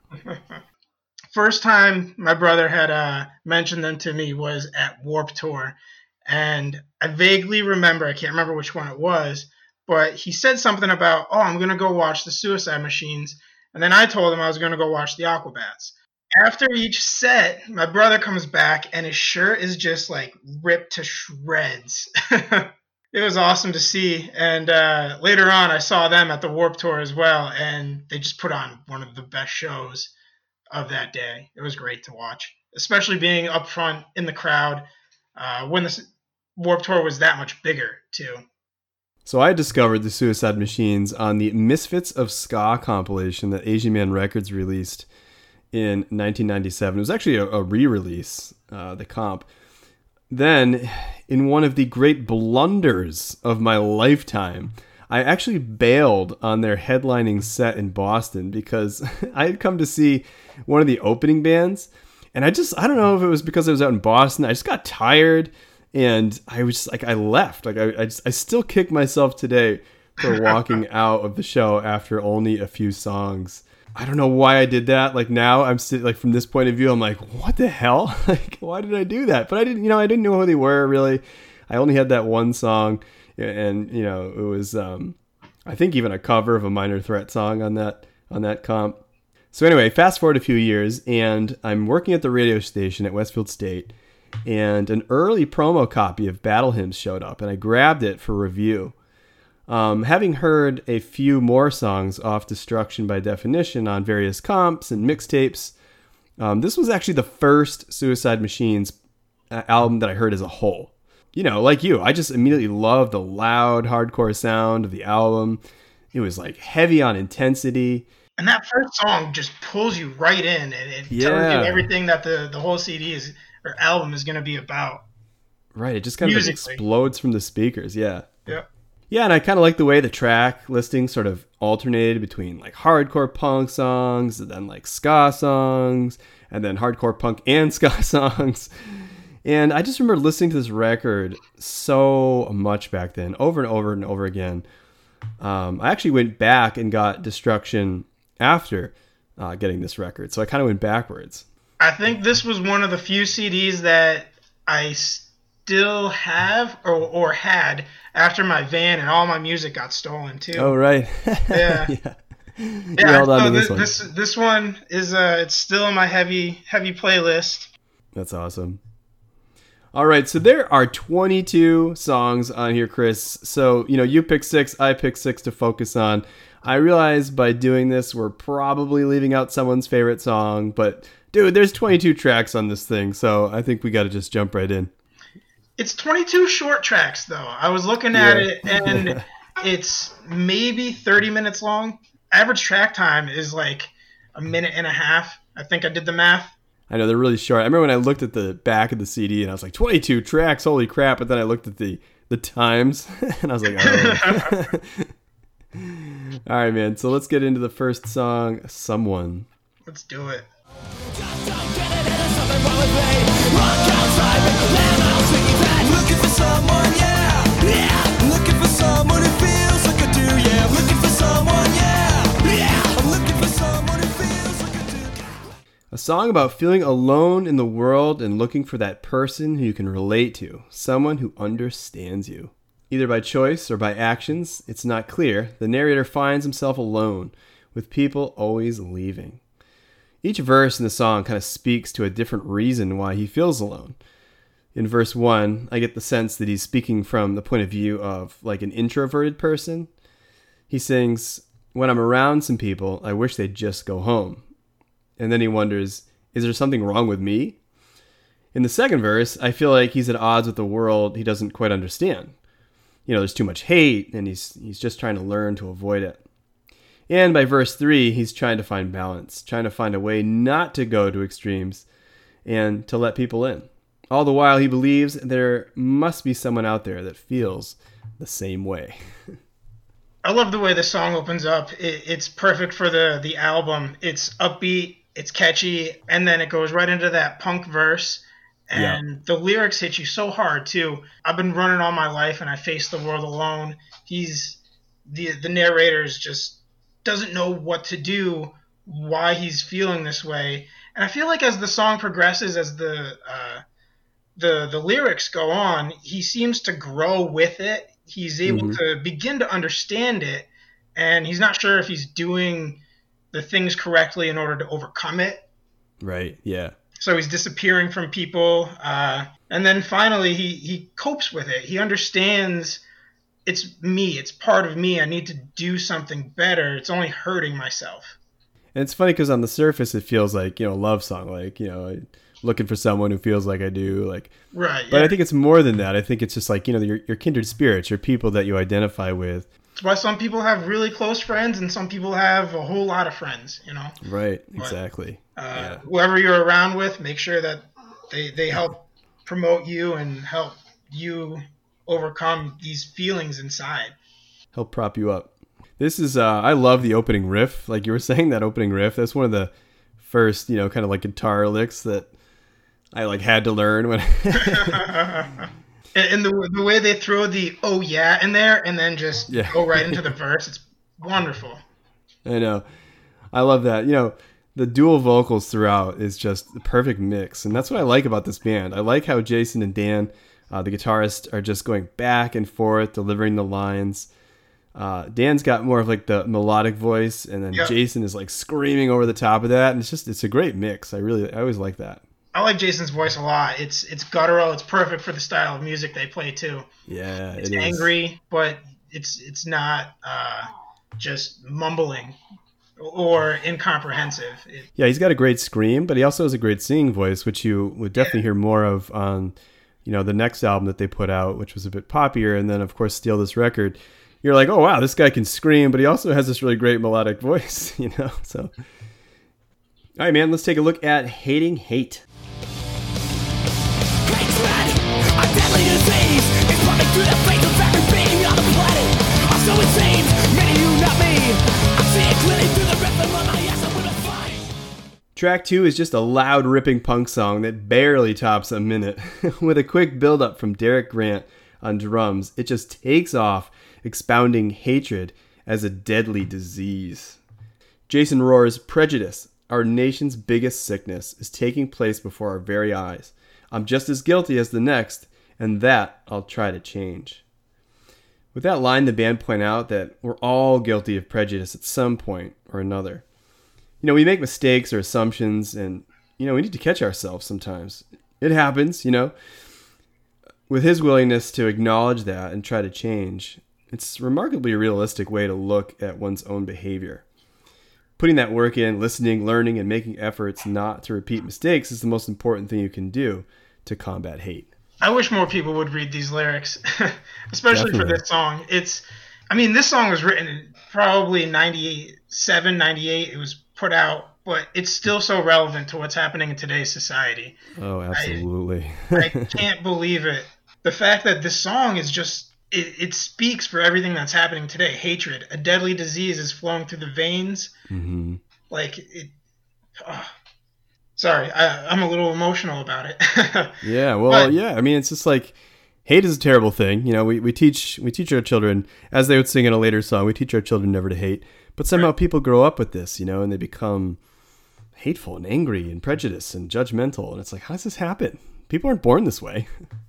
First time my brother had uh, mentioned them to me was at Warped Tour. And I vaguely remember, I can't remember which one it was, but he said something about, oh, I'm going to go watch the Suicide Machines. And then I told him I was going to go watch the Aquabats. After each set, my brother comes back and his shirt is just like ripped to shreds. It was awesome to see. And uh, later on, I saw them at the Warped Tour as well, and they just put on one of the best shows of that day. It was great to watch, especially being up front in the crowd uh, when the Warped Tour was that much bigger, too. So I discovered the Suicide Machines on the Misfits of Ska compilation that Asian Man Records released in nineteen ninety-seven. It was actually a, a re-release, uh, the comp. Then, in one of the great blunders of my lifetime, I actually bailed on their headlining set in Boston because I had come to see one of the opening bands, and I just, I don't know if it was because I was out in Boston, I just got tired, And I was just like, I left. Like I, I, just, I still kick myself today for walking out of the show after only a few songs. I don't know why I did that. Like now I'm sitting, like from this point of view, I'm like, what the hell? Like, why did I do that? But I didn't, you know, I didn't know who they were really. I only had that one song, and you know, it was, um, I think even a cover of a Minor Threat song on that, on that comp. So anyway, fast forward a few years, and I'm working at the radio station at Westfield State, and an early promo copy of Battle Hymns showed up, and I grabbed it for review. Um, having heard a few more songs off Destruction by Definition on various comps and mixtapes, um, this was actually the first Suicide Machines album that I heard as a whole. You know, like you, I just immediately loved the loud, hardcore sound of the album. It was like heavy on intensity. And that first song just pulls you right in, and it Yeah. tells you everything that the, the whole C D is or album is going to be about. Right, it just kind of like Musically. explodes from the speakers, yeah. Yeah. Yeah, and I kind of like the way the track listing sort of alternated between like hardcore punk songs, and then like ska songs, and then hardcore punk and ska songs. And I just remember listening to this record so much back then, over and over and over again. Um, I actually went back and got Destruction after uh, getting this record, so I kind of went backwards. I think this was one of the few C Ds that I still have or, or had after my van and all my music got stolen too. Oh, right. Yeah. yeah. You Yeah, held on so to this this, one. this this one is uh it's still in my heavy heavy playlist. That's awesome. All right, so there are twenty-two songs on here, Chris. So, you know, you pick six, I pick six to focus on. I realize by doing this, we're probably leaving out someone's favorite song, but dude, there's twenty-two tracks on this thing, so I think we got to just jump right in. It's twenty-two short tracks though. I was looking at Yeah. it and it's maybe thirty minutes long. Average track time is like a minute and a half. I think I did the math. I know they're really short. I remember when I looked at the back of the C D and I was like, twenty-two tracks, holy crap. But then I looked at the, the times and I was like, oh. All right, man. So let's get into the first song, Someone. Let's do it. Looking for someone, yeah, yeah. Looking for someone who feels like I do, yeah. Looking for someone, yeah, yeah. I'm looking for someone who feels like I do. A song about feeling alone in the world and looking for that person who you can relate to, someone who understands you. Either by choice or by actions, it's not clear, the narrator finds himself alone, with people always leaving. Each verse in the song kind of speaks to a different reason why he feels alone. In verse one, I get the sense that he's speaking from the point of view of like an introverted person. He sings, "When I'm around some people, I wish they'd just go home." And then he wonders, is there something wrong with me? In the second verse, I feel like he's at odds with the world he doesn't quite understand. You know, there's too much hate, and he's he's just trying to learn to avoid it. And by verse three, he's trying to find balance, trying to find a way not to go to extremes and to let people in. All the while, he believes there must be someone out there that feels the same way. I love the way the song opens up. It, it's perfect for the, the album. It's upbeat, it's catchy, and then it goes right into that punk verse. And yeah. The lyrics hit you so hard, too. I've been running all my life, and I face the world alone. He's the the narrator just doesn't know what to do, why he's feeling this way. And I feel like as the song progresses, as the uh, the the lyrics go on, he seems to grow with it. He's able mm-hmm. to begin to understand it, and he's not sure if he's doing the things correctly in order to overcome it. Right, yeah. So he's disappearing from people, uh, and then finally he, he copes with it. He understands it's me, it's part of me, I need to do something better. It's only hurting myself. And it's funny because on the surface it feels like, you know, a love song, like, you know, looking for someone who feels like I do, like, right. But yeah. I think it's more than that. I think it's just like, you know, your, your kindred spirits, your people that you identify with. That's why some people have really close friends and some people have a whole lot of friends, you know? Right, but, exactly. Uh, yeah. Whoever you're around with, make sure that they, they help promote you and help you overcome these feelings inside. Help prop you up. This is, uh, I love the opening riff. Like you were saying, that opening riff, that's one of the first, you know, kind of like guitar licks that I like had to learn when And, and the the way they throw the oh yeah in there and then just Yeah. go right into the verse, it's wonderful. I know. I love that. You know, the dual vocals throughout is just the perfect mix. And that's what I like about this band. I like how Jason and Dan, uh, the guitarist, are just going back and forth, delivering the lines. Uh, Dan's got more of like the melodic voice, and then Yep. Jason is like screaming over the top of that. And it's just, it's a great mix. I really, I always like that. I like Jason's voice a lot. It's it's guttural. It's perfect for the style of music they play too. Yeah, It's it is. angry, but it's it's not uh, just mumbling or incomprehensive. It, Yeah, he's got a great scream, but he also has a great singing voice, which you would definitely Yeah. hear more of on, you know, the next album that they put out, which was a bit poppier, and then of course Steal This Record. You're like, oh wow, this guy can scream, but he also has this really great melodic voice, you know. So, all right, man, let's take a look at Hating Hate. Hatred, a deadly disease, is running through the face of every being on the planet. I'm so insane, many you, not me. I see it clearly through the rhythm of my ass. I'm gonna fight. Track two is just a loud, ripping punk song that barely tops a minute. With a quick build-up from Derek Grant on drums, it just takes off, expounding hatred as a deadly disease. Jason roars, "Prejudice, our nation's biggest sickness, is taking place before our very eyes. I'm just as guilty as the next, and that I'll try to change." With that line, the band point out that we're all guilty of prejudice at some point or another. You know, we make mistakes or assumptions, and, you know, we need to catch ourselves sometimes. It happens, you know. With his willingness to acknowledge that and try to change, it's a remarkably realistic way to look at one's own behavior. Putting that work in, listening, learning, and making efforts not to repeat mistakes is the most important thing you can do to combat hate. I wish more people would read these lyrics, especially Definitely. for this song. It's, I mean, this song was written in probably ninety-seven, ninety-eight. It was put out, but it's still so relevant to what's happening in today's society. Oh, absolutely. I can't believe it. The fact that this song is just, it, it speaks for everything that's happening today. Hatred, a deadly disease is flowing through the veins. hmm Like, it, oh. Sorry, I, I'm a little emotional about it. Yeah, well, But- yeah. I mean, it's just like hate is a terrible thing. You know, we, we teach we teach our children, as they would sing in a later song, we teach our children never to hate. But somehow Right. people grow up with this, you know, and they become hateful and angry and prejudiced and judgmental. And it's like, how does this happen? People aren't born this way.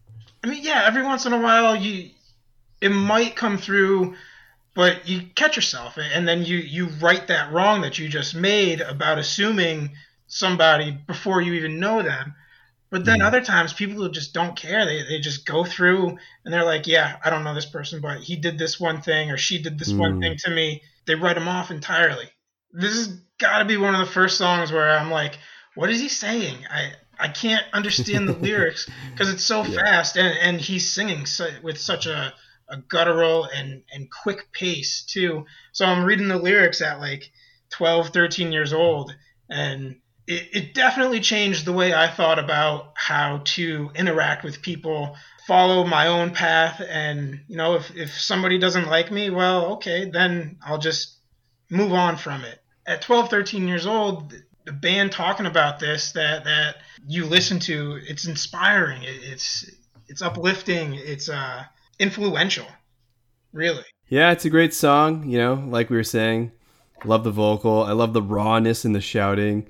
I mean, yeah, every once in a while, you it might come through, but you catch yourself, and then you, you right that wrong that you just made about assuming somebody before you even know them. But then other times, people just don't care. They they just go through, and they're like, yeah, I don't know this person, but he did this one thing, or she did this one Mm. thing to me. They write them off entirely. This has got to be one of the first songs where I'm like, what is he saying? I I can't understand the lyrics because it's so fast, and, and he's singing so, with such a, a guttural and, and quick pace too. So I'm reading the lyrics at like twelve, thirteen years old, and it, it definitely changed the way I thought about how to interact with people, follow my own path, and you know, if, if somebody doesn't like me, well, okay, then I'll just move on from it. At twelve, thirteen years old, the band talking about this that that you listen to, it's inspiring. It, it's it's uplifting. It's uh influential, really. Yeah, it's a great song, you know, like we were saying. Love the vocal. I love the rawness in the shouting.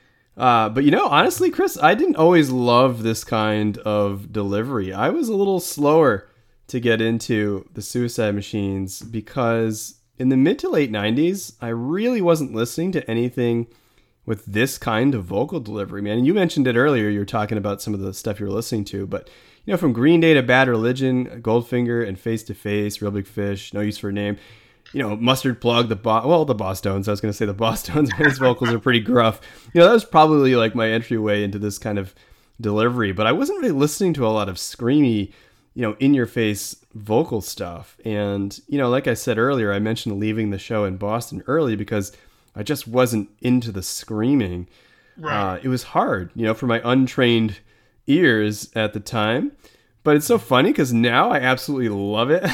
Uh, but, you know, honestly, Chris, I didn't always love this kind of delivery. I was a little slower to get into the Suicide Machines because in the mid to late nineties, I really wasn't listening to anything with this kind of vocal delivery, man. And you mentioned it earlier. You were talking about some of the stuff you were listening to, but you know, from Green Day to Bad Religion, Goldfinger and Face to Face, Real Big Fish, No Use for a Name, you know, Mustard Plug, the Bo- well, the Bosstones. I was going to say the Bosstones, but his vocals are pretty gruff. You know, that was probably like my entryway into this kind of delivery, but I wasn't really listening to a lot of screamy, you know, in your face vocal stuff. And, you know, like I said earlier, I mentioned leaving the show in Boston early because I just wasn't into the screaming. Right. Uh, it was hard, you know, for my untrained ears at the time. But it's so funny because now I absolutely love it.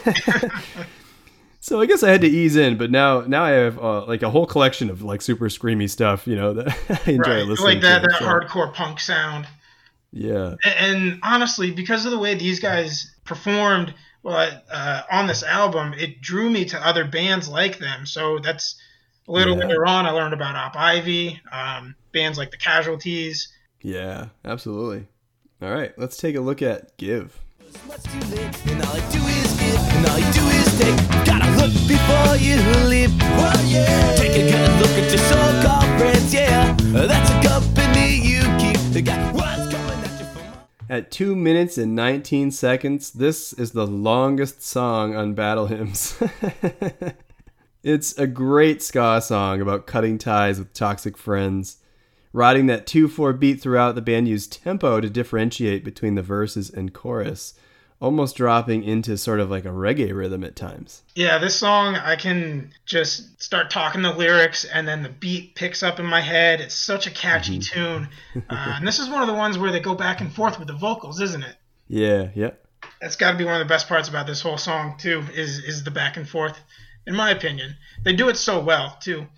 So I guess I had to ease in, but now now I have uh, like a whole collection of like super screamy stuff, you know, that I enjoy Right. listening Like that to. that so- hardcore punk sound. Yeah. And, and honestly, because of the way these guys performed well, uh, on this album, it drew me to other bands like them. So that's a little Yeah. later on I learned about Op Ivy, um, bands like the Casualties. Yeah, absolutely. All right, let's take a look at Give. Much too late, and all I do is give, and all you do is take. Gotta look before you leave. Oh yeah. Take a good look at your so-called friends, yeah. That's a company you keep. They got what's coming at you from. At two minutes and nineteen seconds, this is the longest song on Battle Hymns. It's a great ska song about cutting ties with toxic friends. Riding that two four beat throughout, the band used tempo to differentiate between the verses and chorus, almost dropping into sort of like a reggae rhythm at times. Yeah, this song, I can just start talking the lyrics and then the beat picks up in my head. It's such a catchy tune. Uh, and this is one of the ones where they go back and forth with the vocals, isn't it? Yeah, yeah. That's got to be one of the best parts about this whole song, too, is, is the back and forth, in my opinion. They do it so well, too.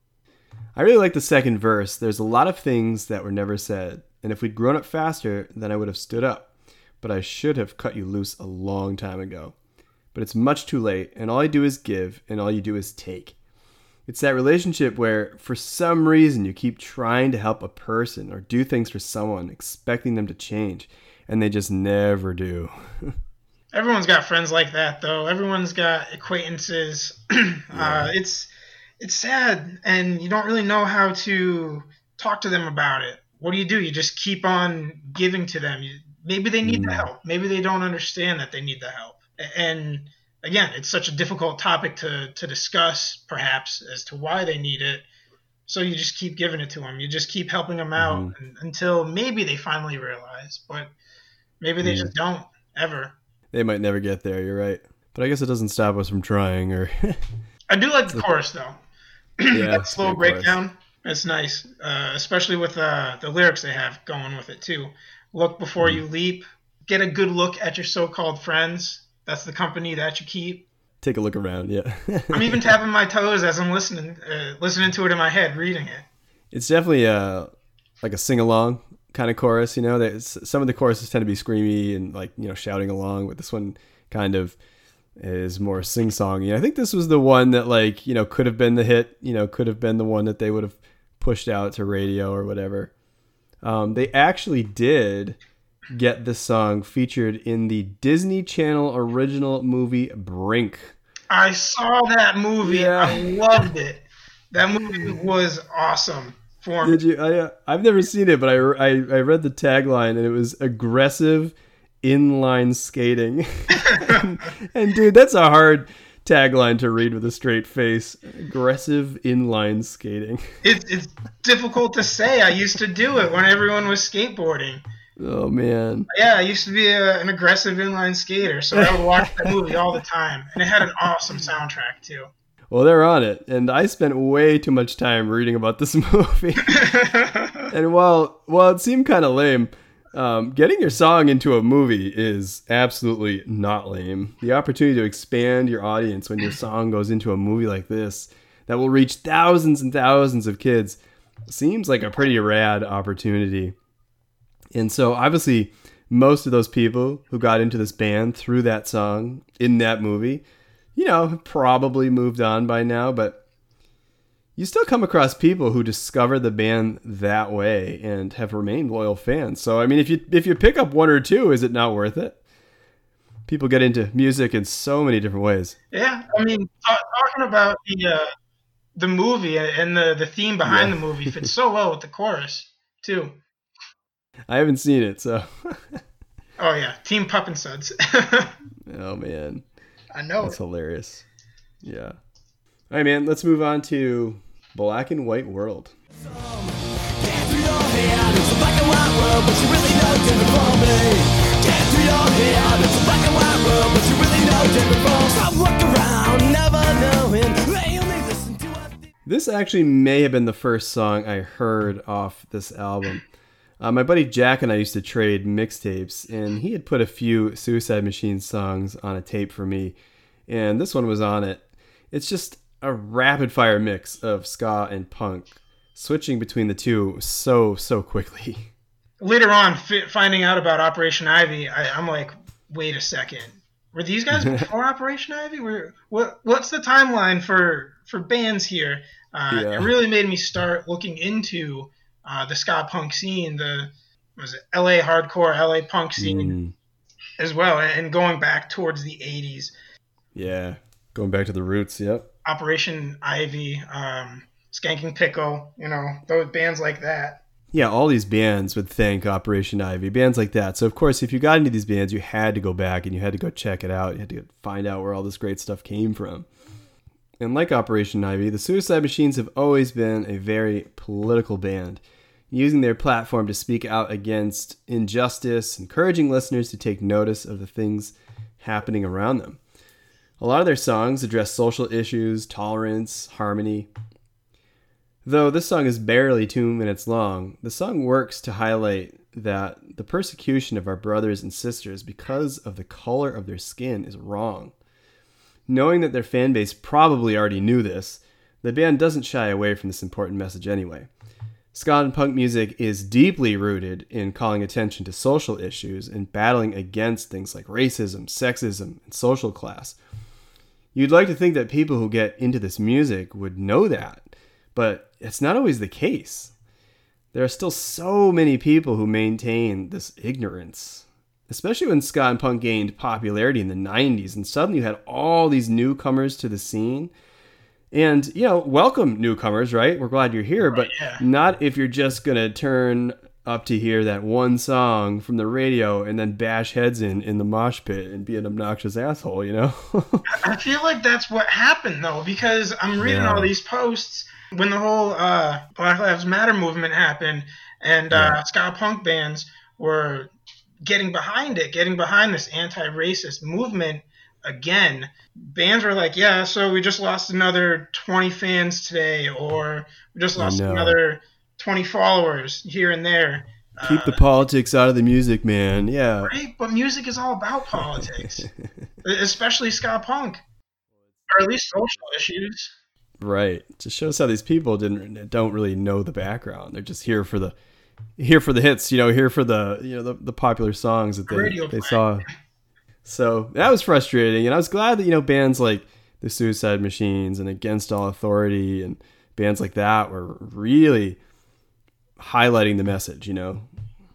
I really like the second verse. There's a lot of things that were never said, and if we'd grown up faster, then I would have stood up. But I should have cut you loose a long time ago. But it's much too late, and all I do is give, and all you do is take. It's that relationship where, for some reason, you keep trying to help a person or do things for someone, expecting them to change, and they just never do. Everyone's got friends like that, though. Everyone's got acquaintances. uh, it's it's sad, and you don't really know how to talk to them about it. What do you do? You just keep on giving to them. You, maybe they need Mm. the help. Maybe they don't understand that they need the help. And again, it's such a difficult topic to, to discuss, perhaps, as to why they need it. So you just keep giving it to them. You just keep helping them out Mhm. un- until maybe they finally realize. But maybe they Mm. just don't, ever. They might never get there, you're right. But I guess it doesn't stop us from trying, or... I do like the chorus, though. Yeah, That it's a slow great chorus. breakdown. It's nice, uh, especially with uh, the lyrics they have going with it, too. Look before Mm-hmm. you leap. Get a good look at your so-called friends. That's the company that you keep. Take a look around, yeah. I'm even tapping my toes as I'm listening, uh, listening to it in my head, reading it. It's definitely a, like a sing-along kind of chorus, you know. That some of the choruses tend to be screamy and like, you know, shouting along, but this one kind of is more sing-songy. I think this was the one that, like, you know, could have been the hit, you know, could have been the one that they would have pushed out to radio or whatever. Um, they actually did get this song featured in the Disney Channel original movie Brink. I saw that movie. Yeah. I loved it. That movie was awesome for me. Did you? I, uh, I've never seen it, but I, I, I read the tagline and it was aggressive inline skating. and, and dude, that's a hard tagline to read with a straight face. Aggressive inline skating. It's, it's difficult to say. I used to do it when everyone was skateboarding. Oh man. Yeah, I used to be a, an aggressive inline skater, so I would watch that movie all the time. And it had an awesome soundtrack, too. Well, they're on it, and I spent way too much time reading about this movie. And while while it seemed kind of lame, um, getting your song into a movie is absolutely not lame. The opportunity to expand your audience when your song goes into a movie like this that will reach thousands and thousands of kids seems like a pretty rad opportunity. And so obviously most of those people who got into this band through that song in that movie, you know, have probably moved on by now, but you still come across people who discover the band that way and have remained loyal fans. So, I mean, if you if you pick up one or two, is it not worth it? People get into music in so many different ways. Yeah, I mean, ta- talking about the uh, the movie and the, the theme behind Yeah. the movie fits so well with the chorus, too. I haven't seen it, so... Oh, yeah, Team Pup and Suds. Oh, man. I know That's it. hilarious. Yeah. All right, man, let's move on to Black and White World. Get through your head, it's a black and white world, but you really know different from me. Get through your head, it's a black and white world, but you really know different from me. Stop looking around, never knowing. They only listen to what they... This actually may have been the first song I heard off this album. Uh, my buddy Jack and I used to trade mixtapes, and he had put a few Suicide Machine songs on a tape for me, and this one was on it. It's just a rapid-fire mix of ska and punk, switching between the two so, so quickly. later on, fi- finding out about Operation Ivy, I, I'm like, wait a second. Were these guys before Operation Ivy? Were, what What's the timeline for, for bands here? Uh, Yeah. It really made me start looking into uh, the ska punk scene, the what was it L A hardcore, L A punk scene Mm, as well, and going back towards the eighties. yeah. Going back to the roots, yep. Operation Ivy, um, Skanking Pickle, you know, those bands like that. Yeah, all these bands would thank Operation Ivy, bands like that. So, of course, if you got into these bands, you had to go back and you had to go check it out. You had to find out where all this great stuff came from. And like Operation Ivy, the Suicide Machines have always been a very political band, using their platform to speak out against injustice, encouraging listeners to take notice of the things happening around them. A lot of their songs address social issues, tolerance, harmony. Though this song is barely two minutes long, the song works to highlight that the persecution of our brothers and sisters because of the color of their skin is wrong. Knowing that their fan base probably already knew this, the band doesn't shy away from this important message anyway. Ska and punk music is deeply rooted in calling attention to social issues and battling against things like racism, sexism, and social class. You'd like to think that people who get into this music would know that, but it's not always the case. There are still so many people who maintain this ignorance, especially when ska and punk gained popularity in the nineties and suddenly you had all these newcomers to the scene. And, you know, welcome newcomers, right? We're glad you're here, but yeah. not if you're just going to turn up to hear that one song from the radio and then bash heads in in the mosh pit and be an obnoxious asshole, you know? I feel like that's what happened, though, because I'm reading Yeah. all these posts when the whole uh, Black Lives Matter movement happened, and uh, Yeah. ska punk bands were getting behind it, getting behind this anti-racist movement again. Bands were like, yeah, so we just lost another twenty fans today, or we just I lost know. another twenty followers here and there. Keep the politics out of the music, man. Yeah. Right? But music is all about politics, especially ska punk, or at least social issues. Right. It just shows how these people didn't don't really know the background. They're just here for the here for the hits, you know, here for the you know the, the popular songs that they, Radio they play. saw. So that was frustrating, and I was glad that you know bands like the Suicide Machines and Against All Authority and bands like that were really highlighting the message. You know.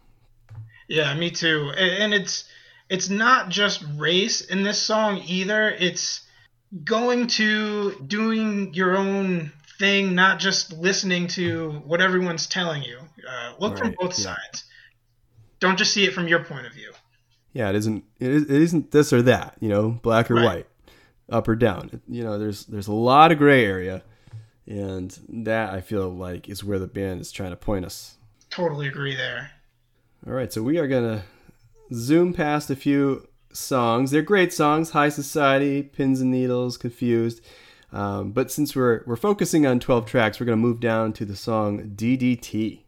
Yeah, me too. And and it's it's not just race in this song either. It's going to doing your own thing, not just listening to what everyone's telling you. Uh, look from Right, both yeah. sides. Don't just see it from your point of view. Yeah, it isn't. It, is, it isn't this or that. You know, black or Right. white, up or down. You know, there's there's a lot of gray area, and that I feel like is where the band is trying to point us. Totally agree there. All right, so we are gonna zoom past a few songs. They're great songs: High Society, Pins and Needles, Confused. Um, but since we're we're focusing on twelve tracks, we're gonna move down to the song D D T.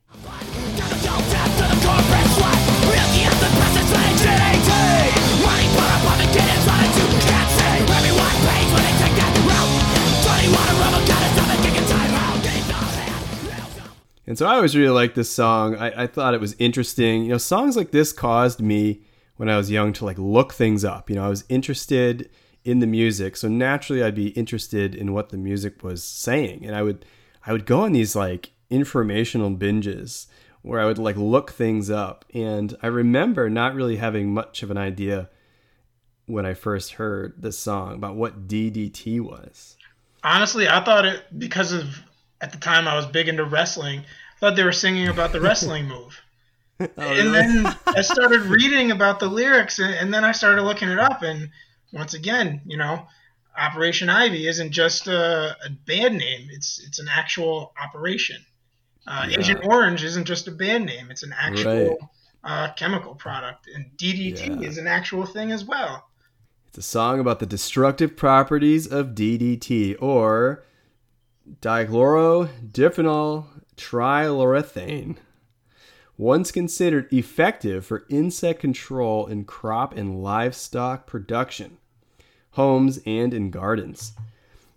And so I always really liked this song. I, I thought it was interesting. You know, songs like this caused me when I was young to like look things up. You know, I was interested in the music, so naturally I'd be interested in what the music was saying, and I would I would go on these like informational binges where I would like look things up. And I remember not really having much of an idea when I first heard this song about what D D T was. Honestly, I thought it because of at the time I was big into wrestling. I thought they were singing about the wrestling move. Oh, And really? then I started reading about the lyrics, and, and then I started looking it up. And once again, you know, Operation Ivy isn't just a, a band name; it's it's an actual operation. Uh, Yeah. Agent Orange isn't just a band name; it's an actual Right. uh, chemical product. And D D T Yeah. is an actual thing as well. It's a song about the destructive properties of D D T, or dichlorodiphenol trilourethane, once considered effective for insect control in crop and livestock production, homes, and in gardens.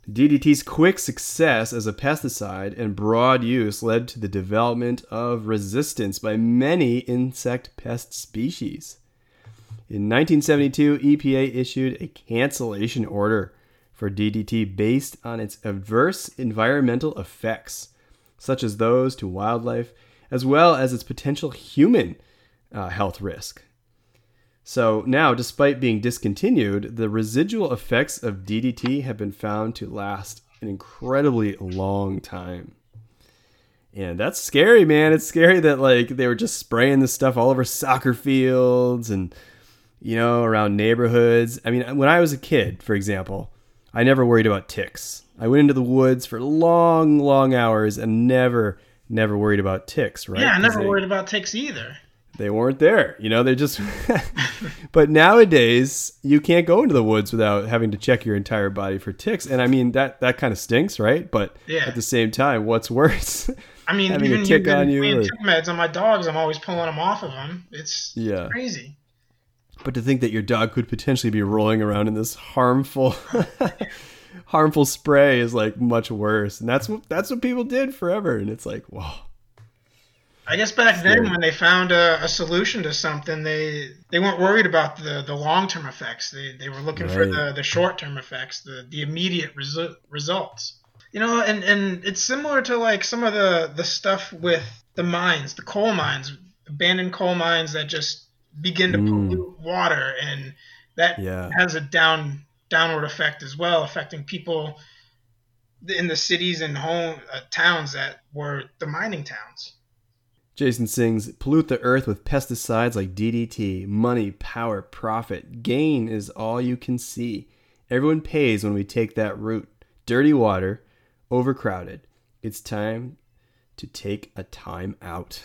D D T's quick success as a pesticide and broad use led to the development of resistance by many insect pest species. In nineteen seventy-two, E P A issued a cancellation order for D D T based on its adverse environmental effects, such as those to wildlife, as well as its potential human uh, health risk. So now, despite being discontinued, the residual effects of D D T have been found to last an incredibly long time. And that's scary, man. It's scary that like they were just spraying this stuff all over soccer fields and, you know, around neighborhoods. I mean, when I was a kid, for example, I never worried about ticks. I went into the woods for long, long hours and never, never worried about ticks, right? Yeah, I never they, worried about ticks either. They weren't there, you know, they just, but nowadays you can't go into the woods without having to check your entire body for ticks. And I mean, that, that kind of stinks, right? But yeah. At the same time, what's worse? I mean, having even a tick on you. Or, tick meds on my dogs, I'm always pulling them off of them. It's yeah. crazy. But to think that your dog could potentially be rolling around in this harmful, harmful spray is like much worse. And that's what, that's what people did forever. And it's like, whoa. I guess back then when they found a, a solution to something, they they weren't worried about the, the long-term effects. They they were looking right. for the, the short-term effects, the, the immediate resu- results. You know, and, and it's similar to like some of the, the stuff with the mines, the coal mines, abandoned coal mines that just begin to mm. pollute water, and that yeah. has a down downward effect as well, affecting people in the cities and home uh, towns that were the mining towns. Jason sings, pollute the earth with pesticides like D D T. Money, power, profit. Gain is all you can see. Everyone pays when we take that route. Dirty water, overcrowded. It's time to take a time out.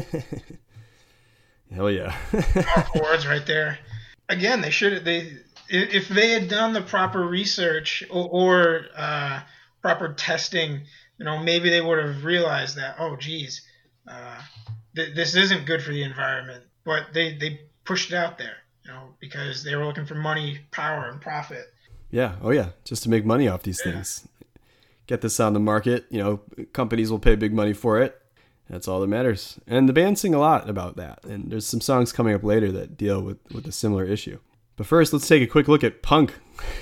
Hell yeah. Powerful words right there. Again, they should they if they had done the proper research or, or uh, proper testing, you know, maybe they would have realized that, oh, geez, uh, th- this isn't good for the environment. But they, they pushed it out there, you know, because they were looking for money, power, and profit. Yeah. Oh, yeah. Just to make money off these yeah. things. Get this on the market. You know, companies will pay big money for it. That's all that matters. And the band sing a lot about that. And there's some songs coming up later that deal with, with a similar issue. But first, let's take a quick look at punk.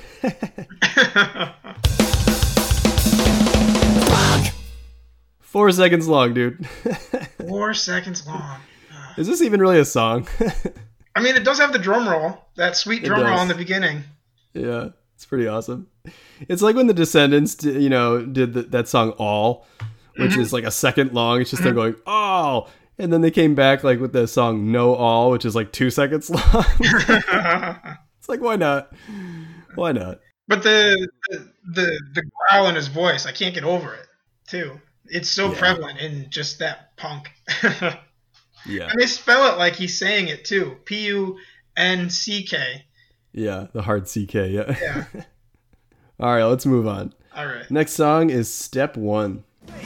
Four seconds long, dude. Four seconds long. Uh, Is this even really a song? I mean, it does have the drum roll. That sweet drum roll in the beginning. Yeah, it's pretty awesome. It's like when the Descendants, you know, did the, that song All, which mm-hmm. is like a second long. It's just mm-hmm. them going, All. And then they came back like with the song No All, which is like two seconds long. It's like, why not? Why not? But the, the the the growl in his voice, I can't get over it, too. It's so yeah. prevalent in just that punk. Yeah. And they spell it like he's saying it, too. P U N C K. Yeah, the hard C K, yeah. Yeah. All right, let's move on. All right. Next song is Step One.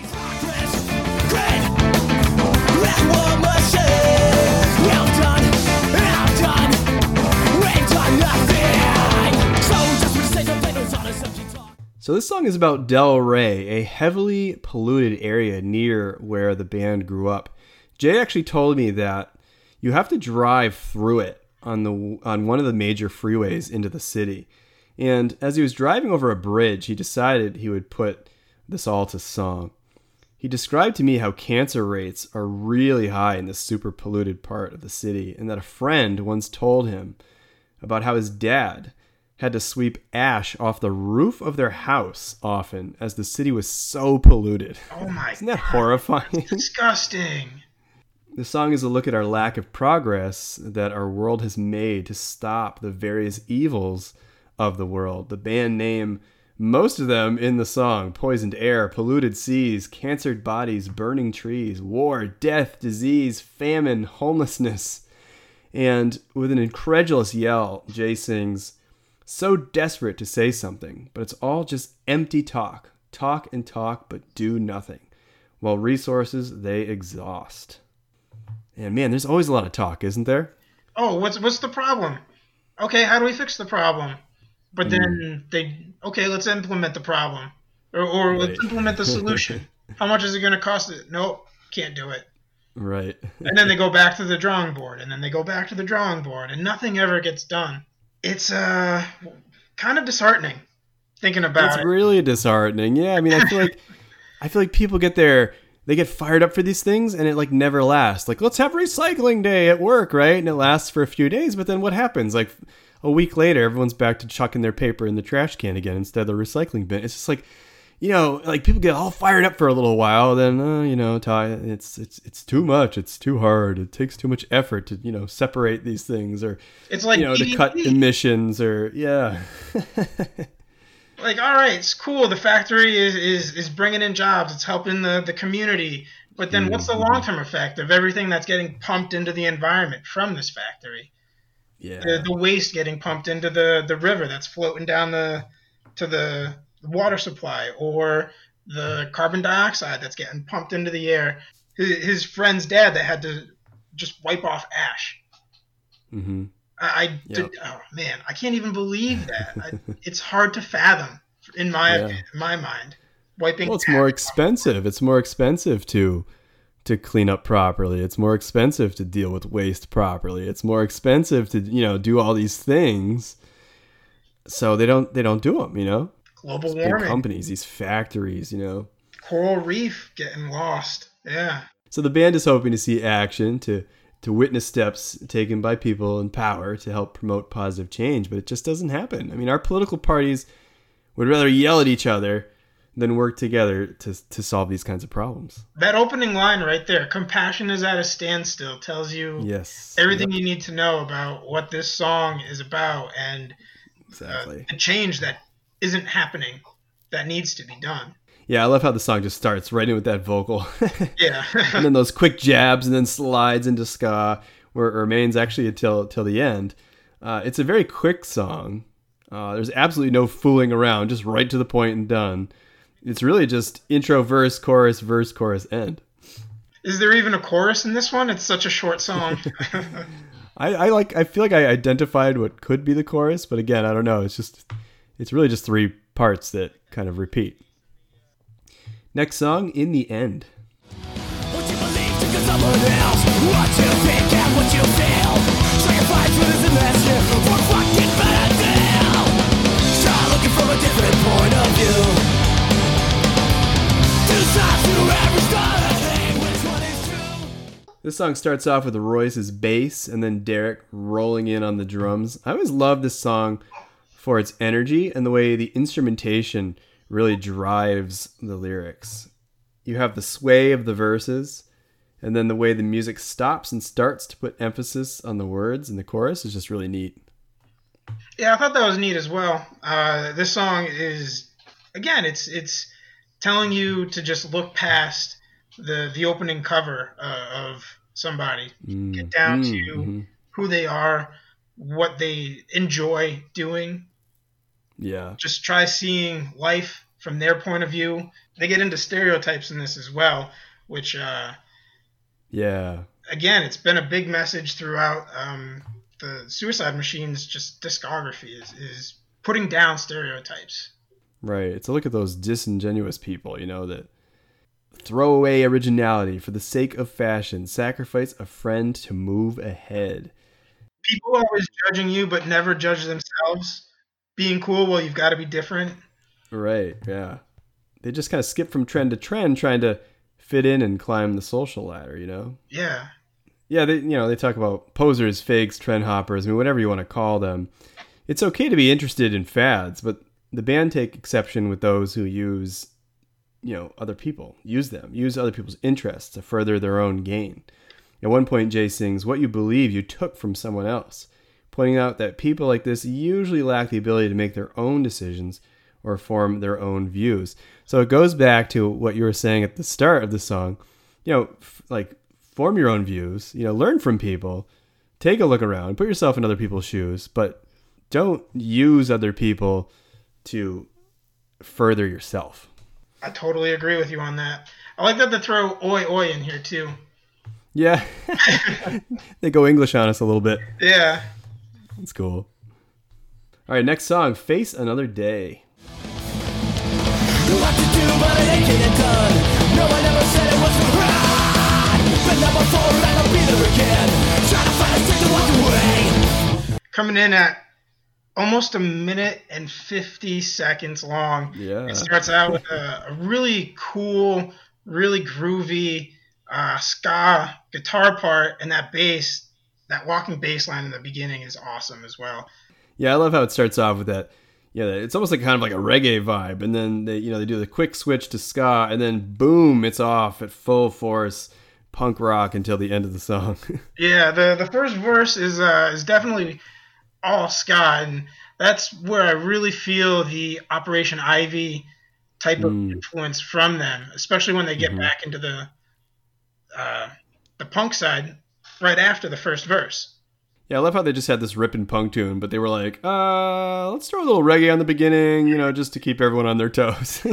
So this song is about Delray, a heavily polluted area near where the band grew up. Jay actually told me that you have to drive through it on the on one of the major freeways into the city. And as he was driving over a bridge, he decided he would put this all to song. He described to me how cancer rates are really high in this super polluted part of the city, and that a friend once told him about how his dad had to sweep ash off the roof of their house often as the city was so polluted. Oh my Isn't that God, horrifying? that's disgusting. The song is a look at our lack of progress that our world has made to stop the various evils of the world. The band name most of them in the song: poisoned air, polluted seas, cancered bodies, burning trees, war, death, disease, famine, homelessness. And with an incredulous yell, Jay sings, so desperate to say something, but it's all just empty talk. Talk and talk, but do nothing. While resources, they exhaust. And man, there's always a lot of talk, isn't there? Oh, what's what's the problem? Okay, how do we fix the problem? but then they okay, let's implement the problem, or or let's Right. implement the solution. How much is it going to cost? It nope, can't do it. Right. And then they go back to the drawing board, and then they go back to the drawing board, and nothing ever gets done. It's uh kind of disheartening thinking about It's it. really disheartening. Yeah, I mean, I feel like I feel like people get their they get fired up for these things, and it like never lasts. Like, let's have recycling day at work, right? And it lasts for a few days, but then what happens? Like a week later, everyone's back to chucking their paper in the trash can again instead of the recycling bin. It's just like, you know, like people get all fired up for a little while, then uh, you know, Ty, it's it's it's too much. It's too hard. It takes too much effort to you know separate these things, or It's like you know, to D D T. cut emissions, or yeah. Like, all right, it's cool. The factory is, is, is bringing in jobs. It's helping the, the community. But then what's the long-term effect of everything that's getting pumped into the environment from this factory? Yeah. The, the waste getting pumped into the, the river that's floating down the to the water supply, or the carbon dioxide that's getting pumped into the air. His, his friend's dad that had to just wipe off ash. Mm-hmm. I, I Yep. did, oh man, I can't even believe that. I, it's hard to fathom in my Yeah. in my mind. Wiping. Well, it's more expensive. It's more expensive to to clean up properly. It's more expensive to deal with waste properly. It's more expensive to you know do all these things. So they don't they don't do them. You know, global big warming, companies, these factories. You know. coral reef getting lost. Yeah, So the band is hoping to see action to to witness steps taken by people in power to help promote positive change, but it just doesn't happen. I mean, our political parties would rather yell at each other than work together to to solve these kinds of problems. that opening line right there, "Compassion is at a standstill," tells you Yes. everything Yep, you need to know about what this song is about, and uh, exactly. the change that isn't happening that needs to be done. Yeah, I love how the song just starts right in with that vocal. Yeah. And then those quick jabs and then slides into ska where it remains actually until till the end. Uh, it's a very quick song. Uh, there's absolutely no fooling around, just right to the point and done. It's really just intro, verse, chorus, verse, chorus, end. Is there even a chorus in this one? It's such a short song. I, I like. I feel like I identified what could be the chorus, but again, I don't know. It's just, it's really just three parts that kind of repeat. Next song, In the End. What you believe to someone else, what you think and what you feel. Sacrifice what is invested for fucking better deal. Start looking from a different point of view. Two sides to every story, which one is true? This song starts off with Royce's bass and then Derek rolling in on the drums. I always love this song for its energy and the way the instrumentation really drives the lyrics. You have the sway of the verses, and then the way the music stops and starts to put emphasis on the words in the chorus is just really neat. Yeah, I thought that was neat as well. Uh, this song is, again, it's it's telling you to just look past the the opening cover uh, of somebody, Mm, get down mm, to mhm. who they are, what they enjoy doing. Yeah. Just try seeing life from their point of view. They get into stereotypes in this as well, which, uh, Yeah. again, it's been a big message throughout um, the Suicide Machine's just discography is, is putting down stereotypes. Right. It's a look at those disingenuous people, you know, that throw away originality for the sake of fashion, sacrifice a friend to move ahead. People are always judging you, but never judge themselves. Being cool, well, you've got to be different. Right. Yeah. They just kind of skip from trend to trend, trying to fit in and climb the social ladder, you know? Yeah. Yeah. They, you know, they talk about posers, fakes, trend hoppers, I mean, whatever you want to call them. It's okay to be interested in fads, but the band take exception with those who use, you know, other people, use them, use other people's interests to further their own gain. At one point, Jay sings, "What you believe you took from someone else," pointing out that people like this usually lack the ability to make their own decisions or form their own views. So it goes back to what you were saying at the start of the song, you know, f- like form your own views, you know, learn from people, take a look around, put yourself in other people's shoes, but don't use other people to further yourself. I totally agree with you on that. I like that they throw oi oi in here, too. Yeah. They go English on us a little bit. Yeah. It's cool. All right, next song, Face Another Day. What to do, but it ain't getting done. No, I never said it was right. Been there before and I'll be there again. Trying to find a stick to walk away. Coming in at almost a minute and fifty seconds long. Yeah. It starts out with a, a really cool, really groovy uh, ska guitar part, and that bass, that walking bass line in the beginning is awesome as well. Yeah, I love how it starts off with that. Yeah, it's almost like kind of like a reggae vibe, and then they, you know, they do the quick switch to ska, and then boom, it's off at full force, punk rock until the end of the song. Yeah, the the first verse is uh, is definitely all ska, and that's where I really feel the Operation Ivy type of Mm. influence from them, especially when they get Mhm. back into the uh, the punk side right after the first verse. Yeah, I love how they just had this ripping punk tune, but they were like, uh, let's throw a little reggae on the beginning, you know, just to keep everyone on their toes.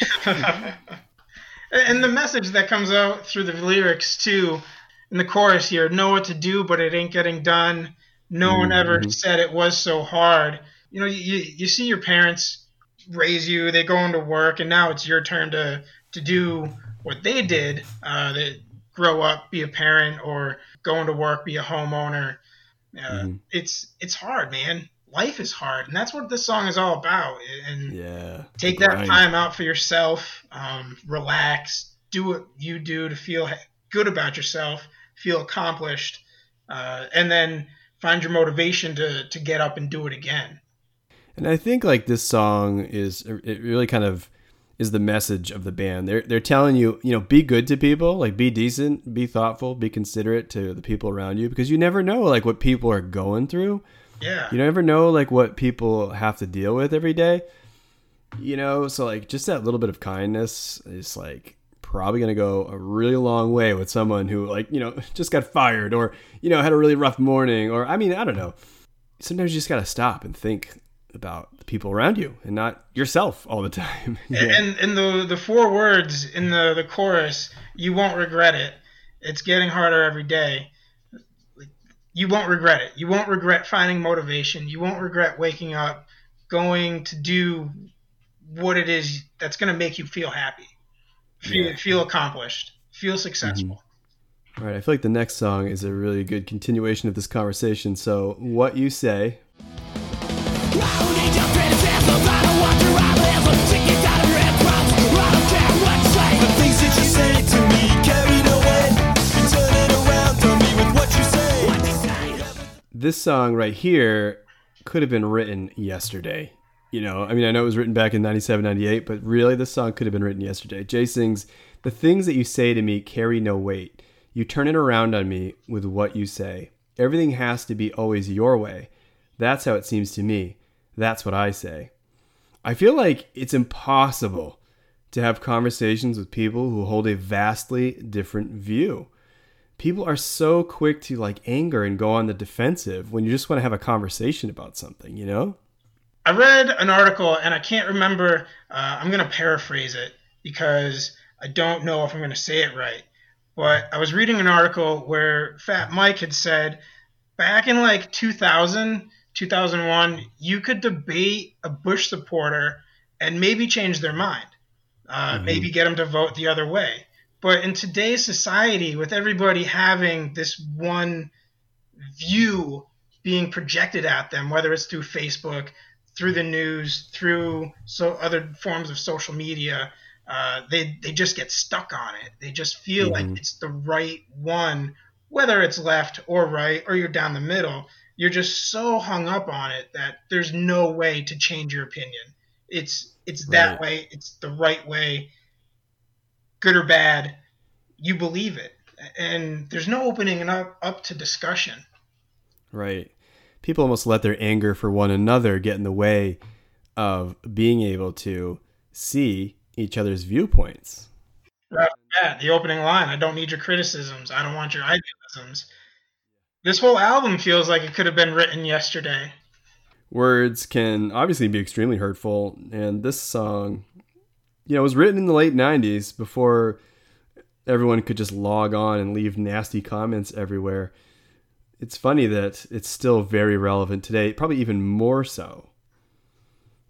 And the message that comes out through the lyrics too, in the chorus here: know what to do, but it ain't getting done. No one ever Mhm. said it was so hard. You know, you you see your parents raise you, they go into work, and now it's your turn to to do what they did. Uh, they grow up, be a parent, or go into work, be a homeowner. Uh, Mhm. It's it's hard, man. Life is hard, and that's what this song is all about. And Yeah. take the that grind. time out for yourself, um, relax, do what you do to feel ha- good about yourself, feel accomplished, uh, and then find your motivation to to get up and do it again. And I think like this song is, it really kind of is the message of the band. They're they're telling you, you know, be good to people, like be decent, be thoughtful, be considerate to the people around you, because you never know like what people are going through. Yeah. You never know like what people have to deal with every day. You know, so like just that little bit of kindness is like probably going to go a really long way with someone who like, you know, just got fired or, you know, had a really rough morning, or I mean, I don't know. Sometimes you just got to stop and think about the people around you and not yourself all the time. Yeah. And and the the four words in the the chorus: you won't regret it. It's getting harder every day. You won't regret it. You won't regret finding motivation. You won't regret waking up, going to do what it is that's going to make you feel happy, feel, Yeah. feel accomplished, feel successful. All right, I feel like the next song is a really good continuation of this conversation. So, What You Say. I don't need your criticism. I don't want your idealism. Take it out of your head, props. I don't care what you say. The things that you say to me carry no weight. You turn it around on me with what you say. What you say. This song right here could have been written yesterday. You know, I mean, I know it was written back in ninety-seven, ninety-eight, but really this song could have been written yesterday. Jay sings, the things that you say to me carry no weight. You turn it around on me with what you say. Everything has to be always your way. That's how it seems to me. That's what I say. I feel like it's impossible to have conversations with people who hold a vastly different view. People are so quick to like anger and go on the defensive when you just want to have a conversation about something, you know? I read an article, and I can't remember. Uh, I'm going to paraphrase it because I don't know if I'm going to say it right. But I was reading an article where Fat Mike had said back in like two thousand, two thousand one, you could debate a Bush supporter and maybe change their mind, uh, Mhm. maybe get them to vote the other way. But in today's society, with everybody having this one view being projected at them, whether it's through Facebook, through the news, through so other forms of social media, uh, they they just get stuck on it. They just feel like Mhm. it's the right one, whether it's left or right or you're down the middle. You're just so hung up on it that there's no way to change your opinion. It's it's that Right. way. It's the right way. Good or bad, you believe it, and there's no opening it up up to discussion. Right. People almost let their anger for one another get in the way of being able to see each other's viewpoints. Right off the bat, the opening line: I don't need your criticisms. I don't want your idealisms. This whole album feels like it could have been written yesterday. Words can obviously be extremely hurtful, and this song, you know, was written in the late nineties before everyone could just log on and leave nasty comments everywhere. It's funny that it's still very relevant today, probably even more so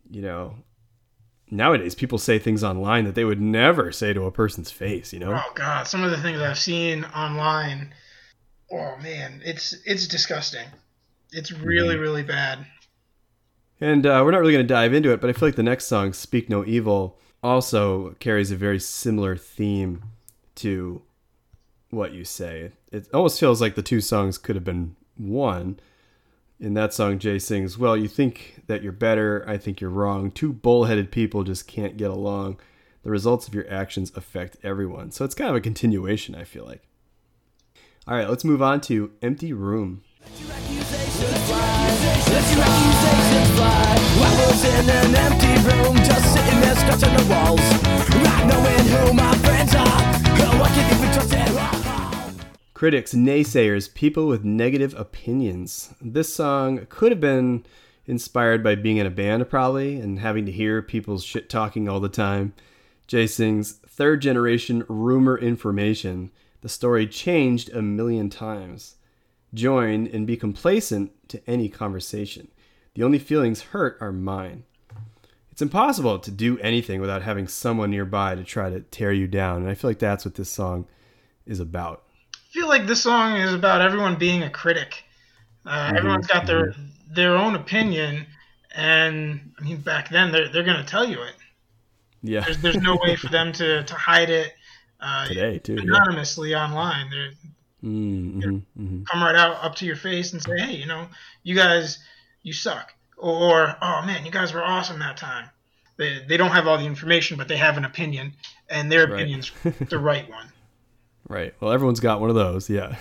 you know, nowadays people say things online that they would never say to a person's face, you know? Oh God, some of the things I've seen online, oh man, it's it's disgusting. It's really, mm-hmm. really bad. And uh, we're not really going to dive into it, but I feel like the next song, Speak No Evil, also carries a very similar theme to what you say. It almost feels like the two songs could have been one. In that song, Jay sings, well, you think that you're better, I think you're wrong. Two bullheaded people just can't get along. The results of your actions affect everyone. So it's kind of a continuation, I feel like. All right, let's move on to Empty Room. Let your accusations fly. Let your accusations fly. I was in an empty room, just sitting there scratching the walls, not knowing who my friends are. Oh, I can't even trust it. Critics, naysayers, people with negative opinions. This song could have been inspired by being in a band, probably, and having to hear people's shit talking all the time. Jay sings, third generation rumor information. The story changed a million times. Join and be complacent to any conversation. The only feelings hurt are mine. It's impossible to do anything without having someone nearby to try to tear you down. And I feel like that's what this song is about. I feel like this song is about everyone being a critic. Uh, mm-hmm. Everyone's got their mm-hmm. their own opinion. And I mean, back then, they're, they're going to tell you it. Yeah. There's, there's no way for them to, to hide it uh, today, too, anonymously yeah. online. They're, Mm-hmm, mm-hmm. come right out up to your face and say, hey, you know, you guys, you suck. Or, oh, man, you guys were awesome that time. They they don't have all the information, but they have an opinion, and their right. opinion's the right one. Right. Well, everyone's got one of those, yeah.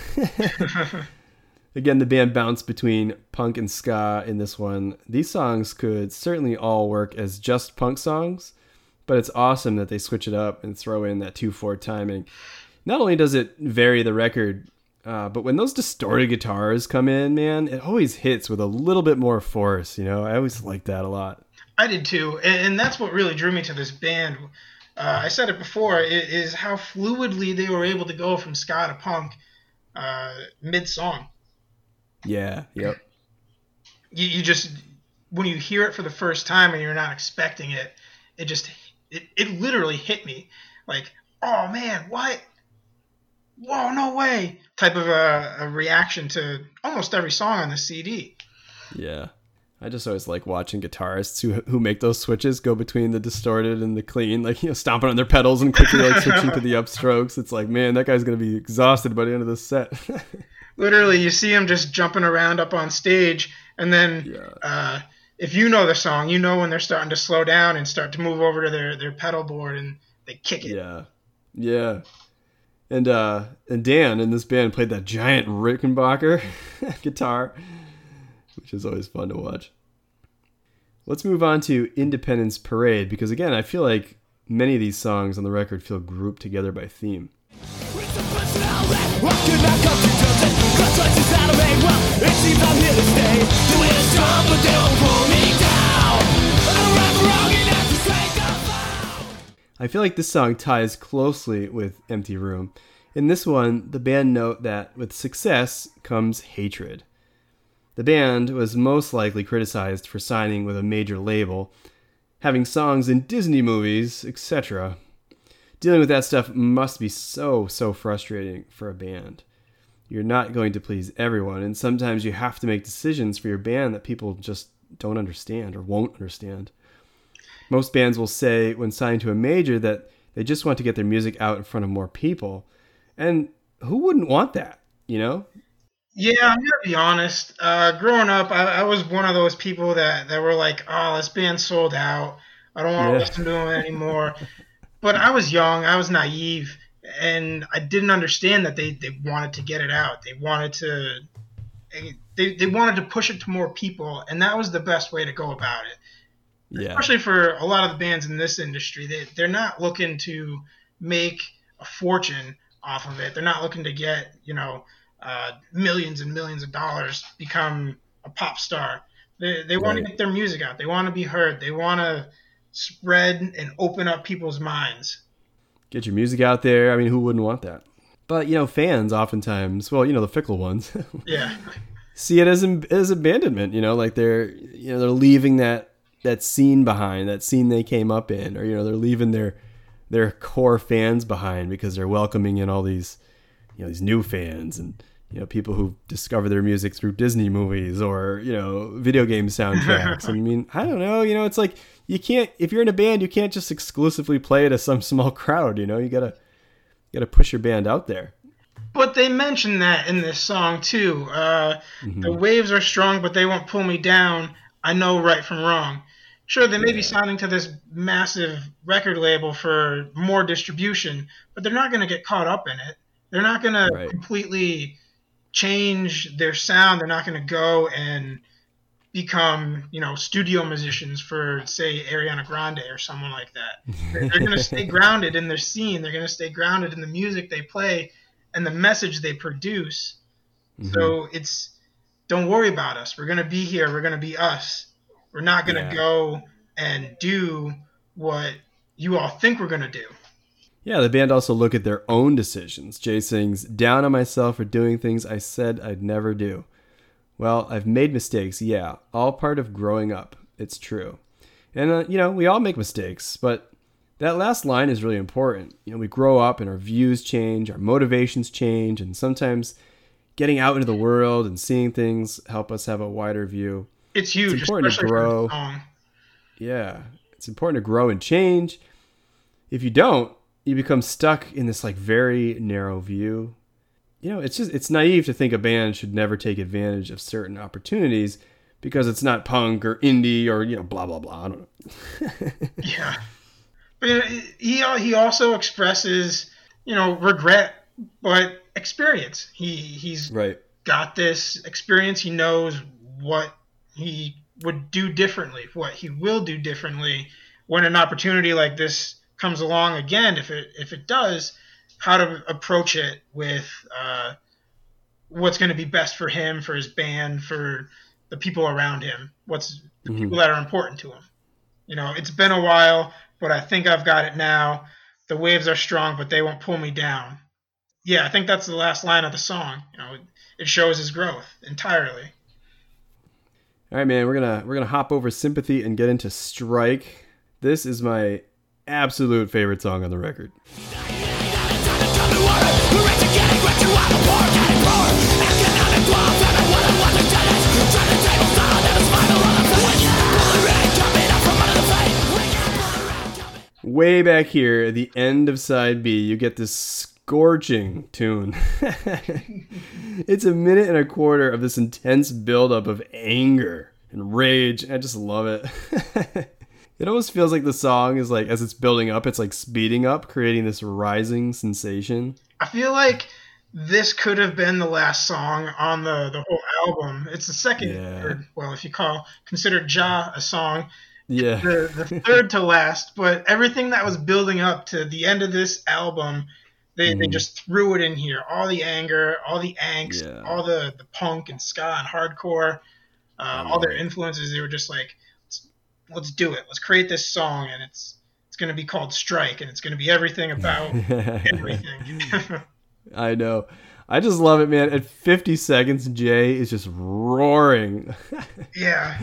Again, the band bounced between punk and ska in this one. These songs could certainly all work as just punk songs, but it's awesome that they switch it up and throw in that two four timing. Not only does it vary the record, uh, but when those distorted guitars come in, man, it always hits with a little bit more force. You know, I always like that a lot. I did too, and, and that's what really drew me to this band. Uh, I said it before, it, is how fluidly they were able to go from ska to punk uh, mid-song. Yeah, yep. You, you just, when you hear it for the first time and you're not expecting it, it just, it, it literally hit me. Like, oh man, what? Whoa, no way, type of a, a reaction to almost every song on the C D. Yeah. I just always like watching guitarists who who make those switches go between the distorted and the clean, like, you know, stomping on their pedals and quickly like switching to the upstrokes. It's like, man, that guy's going to be exhausted by the end of this set. Literally, you see him just jumping around up on stage, and then yeah. uh, if you know the song, you know when they're starting to slow down and start to move over to their, their pedal board and they kick it. Yeah. Yeah. And uh, and Dan in this band played that giant Rickenbacker guitar, which is always fun to watch. Let's move on to Independence Parade, because again, I feel like many of these songs on the record feel grouped together by theme. I feel like this song ties closely with Empty Room. In this one, the band note that with success comes hatred. The band was most likely criticized for signing with a major label, having songs in Disney movies, et cetera. Dealing with that stuff must be so, so frustrating for a band. You're not going to please everyone, and sometimes you have to make decisions for your band that people just don't understand or won't understand. Most bands will say when signed to a major that they just want to get their music out in front of more people. And who wouldn't want that, you know? Yeah, I'm going to be honest. Uh, growing up, I, I was one of those people that, that were like, oh, this band sold out. I don't want to yeah. listen to them anymore. But I was young. I was naive. And I didn't understand that they, they wanted to get it out. They wanted to they, they wanted to push it to more people. And that was the best way to go about it. Yeah. Especially for a lot of the bands in this industry. They, they're not looking to make a fortune off of it. They're not looking to get, you know, uh, millions and millions of dollars, become a pop star. They they want Right. to get their music out. They want to be heard. They want to spread and open up people's minds. Get your music out there. I mean, who wouldn't want that? But, you know, fans oftentimes, well, you know, the fickle ones, Yeah. see it as as abandonment, you know, like they're, you know, they're leaving that that scene behind, that scene they came up in, or, you know, they're leaving their their core fans behind because they're welcoming in all these, you know, these new fans and, you know, people who discover their music through Disney movies or, you know, video game soundtracks. I mean, I don't know, you know, it's like you can't, if you're in a band, you can't just exclusively play to some small crowd, you know, you gotta, you gotta push your band out there. But they mention that in this song too. Uh, Mm-hmm. The waves are strong, but they won't pull me down. I know right from wrong. Sure, they may be signing to this massive record label for more distribution, but they're not going to get caught up in it. They're not going to Right. completely change their sound. They're not going to go and become, you know, studio musicians for, say, Ariana Grande or someone like that. They're, they're going to stay grounded in their scene. They're going to stay grounded in the music they play and the message they produce. Mm-hmm. So it's, don't worry about us. We're going to be here. We're going to be us. We're not going to Yeah. go and do what you all think we're going to do. Yeah, the band also look at their own decisions. Jay sings, "Down on myself for doing things I said I'd never do." Well, I've made mistakes, yeah. All part of growing up. It's true. And, uh, you know, we all make mistakes, but that last line is really important. You know, we grow up and our views change, our motivations change, and sometimes getting out into the world and seeing things help us have a wider view. It's huge, It's important to especially for grow. the song. Yeah, it's important to grow and change. If you don't, you become stuck in this like very narrow view. You know, it's just it's naive to think a band should never take advantage of certain opportunities because it's not punk or indie or, you know, blah blah blah. I don't know. Yeah. But you know, he he also expresses, you know, regret, but experience. He he's Right. got this experience. He knows what he would do differently, what he will do differently when an opportunity like this comes along again. If it if it does, how to approach it with uh, what's going to be best for him, for his band, for the people around him. What's the Mhm. people that are important to him. You know, it's been a while, but I think I've got it now. The waves are strong, but they won't pull me down. Yeah, I think that's the last line of the song. You know, it, it shows his growth entirely. All right, man, we're gonna we're gonna hop over Sympathy and get into Strike. This is my absolute favorite song on the record. Way back here at the end of side B, you get this scorching tune. It's a minute and a quarter of this intense buildup of anger and rage. I just love it. It almost feels like the song is like, as it's building up, it's like speeding up, creating this rising sensation. I feel like this could have been the last song on the, the whole album. It's the second, Yeah. or, well, if you call consider Ja a song, Yeah. the, the third to last. But everything that was building up to the end of this album, they, they Mhm. just threw it in here. All the anger, all the angst, Yeah. all the, the punk and ska and hardcore, uh, all their influences. They were just like, let's, let's do it. Let's create this song, and it's it's going to be called Strike, and it's going to be everything about everything. I know. I just love it, man. At fifty seconds, Jay is just roaring. Yeah.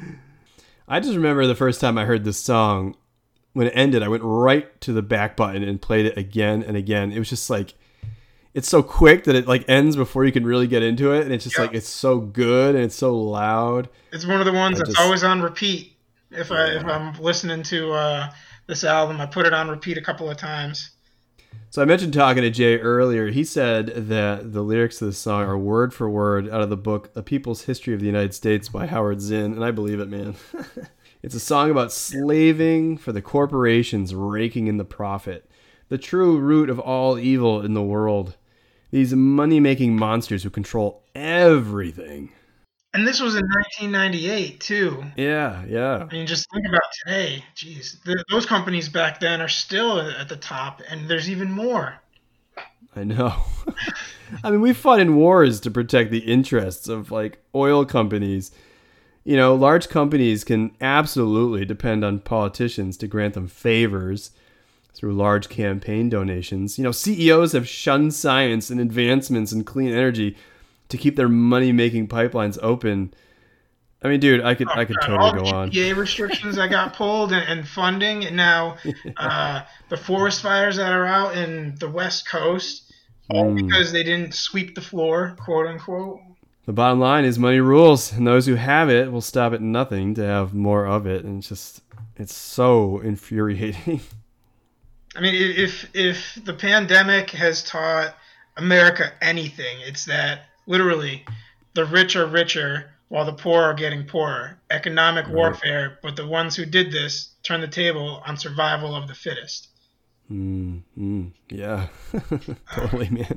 I just remember the first time I heard this song, when it ended, I went right to the back button and played it again and again. It was just like, it's so quick that it like ends before you can really get into it. And it's just Yeah. like, it's so good and it's so loud. It's one of the ones I that's just- always on repeat. If I if Yeah. I'm listening to uh, this album, I put it on repeat a couple of times. So I mentioned talking to Jay earlier. He said that the lyrics to this song are word for word out of the book A People's History of the United States by Howard Zinn, and I believe it, man. It's a song about slaving for the corporations raking in the profit, the true root of all evil in the world. These money-making monsters who control everything. And this was in nineteen ninety-eight too. Yeah, yeah. I mean, just think about today. Jeez, the, those companies back then are still at the top, and there's even more. I know. I mean, we fought in wars to protect the interests of like oil companies. You know, large companies can absolutely depend on politicians to grant them favors through large campaign donations. You know, C E Os have shunned science and advancements in clean energy to keep their money-making pipelines open. I mean, dude, I could Oh, I could God, totally all go the on. E P A restrictions that got pulled and, and funding, and now uh, the forest fires that are out in the West Coast, all Mm. because they didn't sweep the floor, quote unquote. The bottom line is money rules, and those who have it will stop at nothing to have more of it, and it's just it's so infuriating. I mean, i- if if the pandemic has taught America anything, it's that literally the rich are richer while the poor are getting poorer. Economic Right. warfare, but the ones who did this turned the table on survival of the fittest. Mm, mm, yeah, totally, man.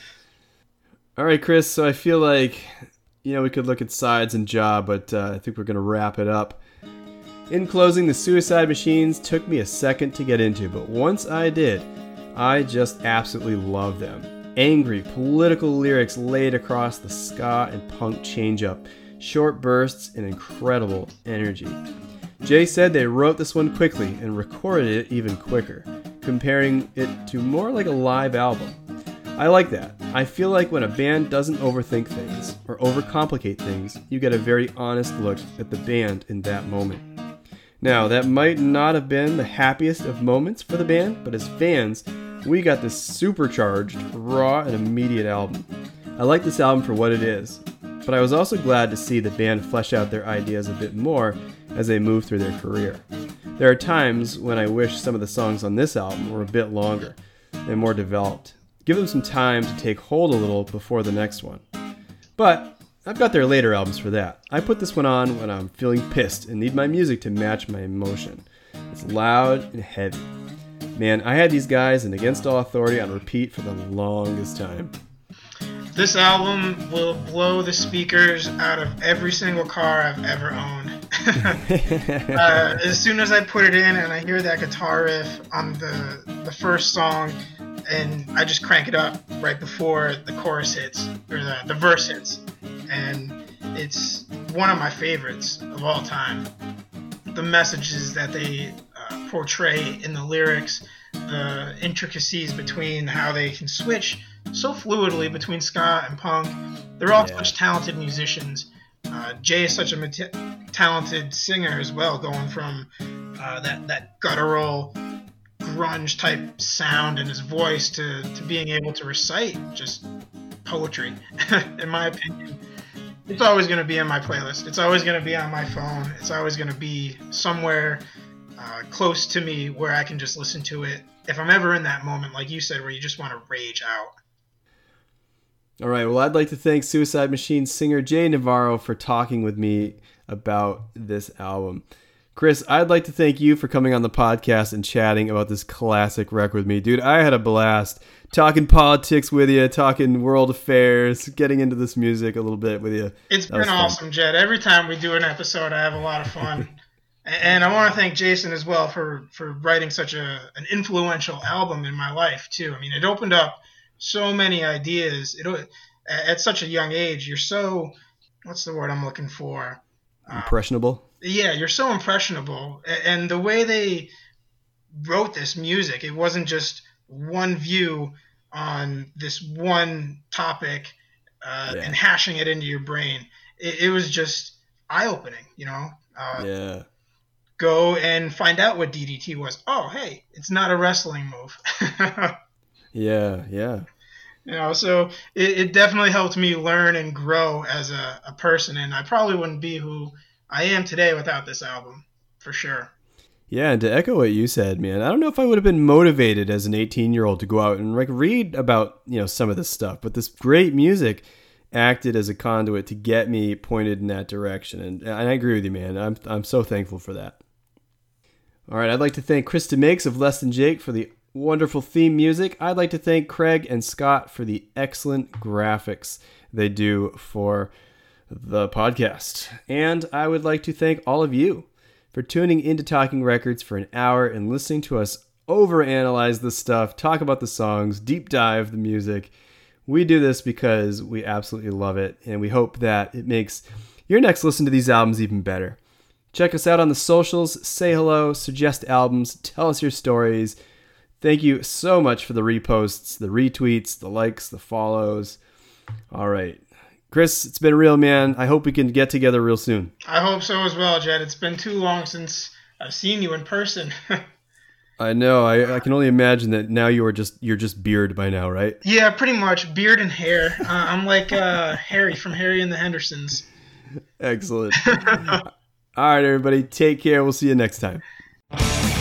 All right, Chris. So I feel like, you know, we could look at sides and job, but uh, I think we're going to wrap it up. In closing, the Suicide Machines took me a second to get into, but once I did, I just absolutely love them. Angry, political lyrics laid across the ska and punk change-up, short bursts, and incredible energy. Jay said they wrote this one quickly and recorded it even quicker, comparing it to more like a live album. I like that. I feel like when a band doesn't overthink things or overcomplicate things, you get a very honest look at the band in that moment. Now, that might not have been the happiest of moments for the band, but as fans, we got this supercharged, raw, and immediate album. I like this album for what it is, but I was also glad to see the band flesh out their ideas a bit more as they move through their career. There are times when I wish some of the songs on this album were a bit longer and more developed. Give them some time to take hold a little before the next one. But I've got their later albums for that. I put this one on when I'm feeling pissed and need my music to match my emotion. It's loud and heavy. Man, I had these guys and Against All Authority on repeat for the longest time. This album will blow the speakers out of every single car I've ever owned. uh, as soon as I put it in and I hear that guitar riff on the the first song, and I just crank it up right before the chorus hits, or the, the verse hits. And it's one of my favorites of all time. The messages that they uh, portray in the lyrics, the intricacies between how they can switch so fluidly between ska and punk. They're all Yeah. such talented musicians. Uh, Jay is such a mate- talented singer as well, going from uh, that, that guttural grunge type sound in his voice to, to being able to recite just poetry, in my opinion. It's always going to be in my playlist. It's always going to be on my phone. It's always going to be somewhere uh, close to me where I can just listen to it if I'm ever in that moment, like you said, where you just want to rage out. All right, well, I'd like to thank Suicide Machine singer Jay Navarro for talking with me about this album. Chris, I'd like to thank you for coming on the podcast and chatting about this classic record with me. Dude, I had a blast talking politics with you, talking world affairs, getting into this music a little bit with you. It's That been was fun. awesome, Jed. Every time we do an episode, I have a lot of fun. And I want to thank Jason as well for, for writing such a an influential album in my life, too. I mean, it opened up so many ideas. It, at such a young age, you're so, what's the word I'm looking for? Impressionable? Yeah, you're so impressionable. A- And the way they wrote this music, it wasn't just one view on this one topic uh, Yeah. and hashing it into your brain. It, it was just eye-opening, you know? Uh, Yeah. Go and find out what D D T was. Oh, hey, it's not a wrestling move. Yeah, yeah. You know, so it, it definitely helped me learn and grow as a, a person, and I probably wouldn't be who I am today without this album, for sure. Yeah, and to echo what you said, man, I don't know if I would have been motivated as an eighteen-year-old to go out and like read about, you know, some of this stuff, but this great music acted as a conduit to get me pointed in that direction, and, and I agree with you, man. I'm I'm so thankful for that. All right, I'd like to thank Krista Makes of Less Than Jake for the wonderful theme music. I'd like to thank Craig and Scott for the excellent graphics they do for the podcast. And I would like to thank all of you for tuning into Talking Records for an hour and listening to us overanalyze the stuff, talk about the songs, deep dive the music. We do this because we absolutely love it, and we hope that it makes your next listen to these albums even better. Check us out on the socials, say hello, suggest albums, tell us your stories. Thank you so much for the reposts, the retweets, the likes, the follows. All right. Chris, it's been real, man. I hope we can get together real soon. I hope so as well, Jed. It's been too long since I've seen you in person. I know. I, I can only imagine that now you are just you're just beard by now, right? Yeah, pretty much. Beard and hair. Uh, I'm like uh, Harry from Harry and the Hendersons. Excellent. All right, everybody. Take care. We'll see you next time.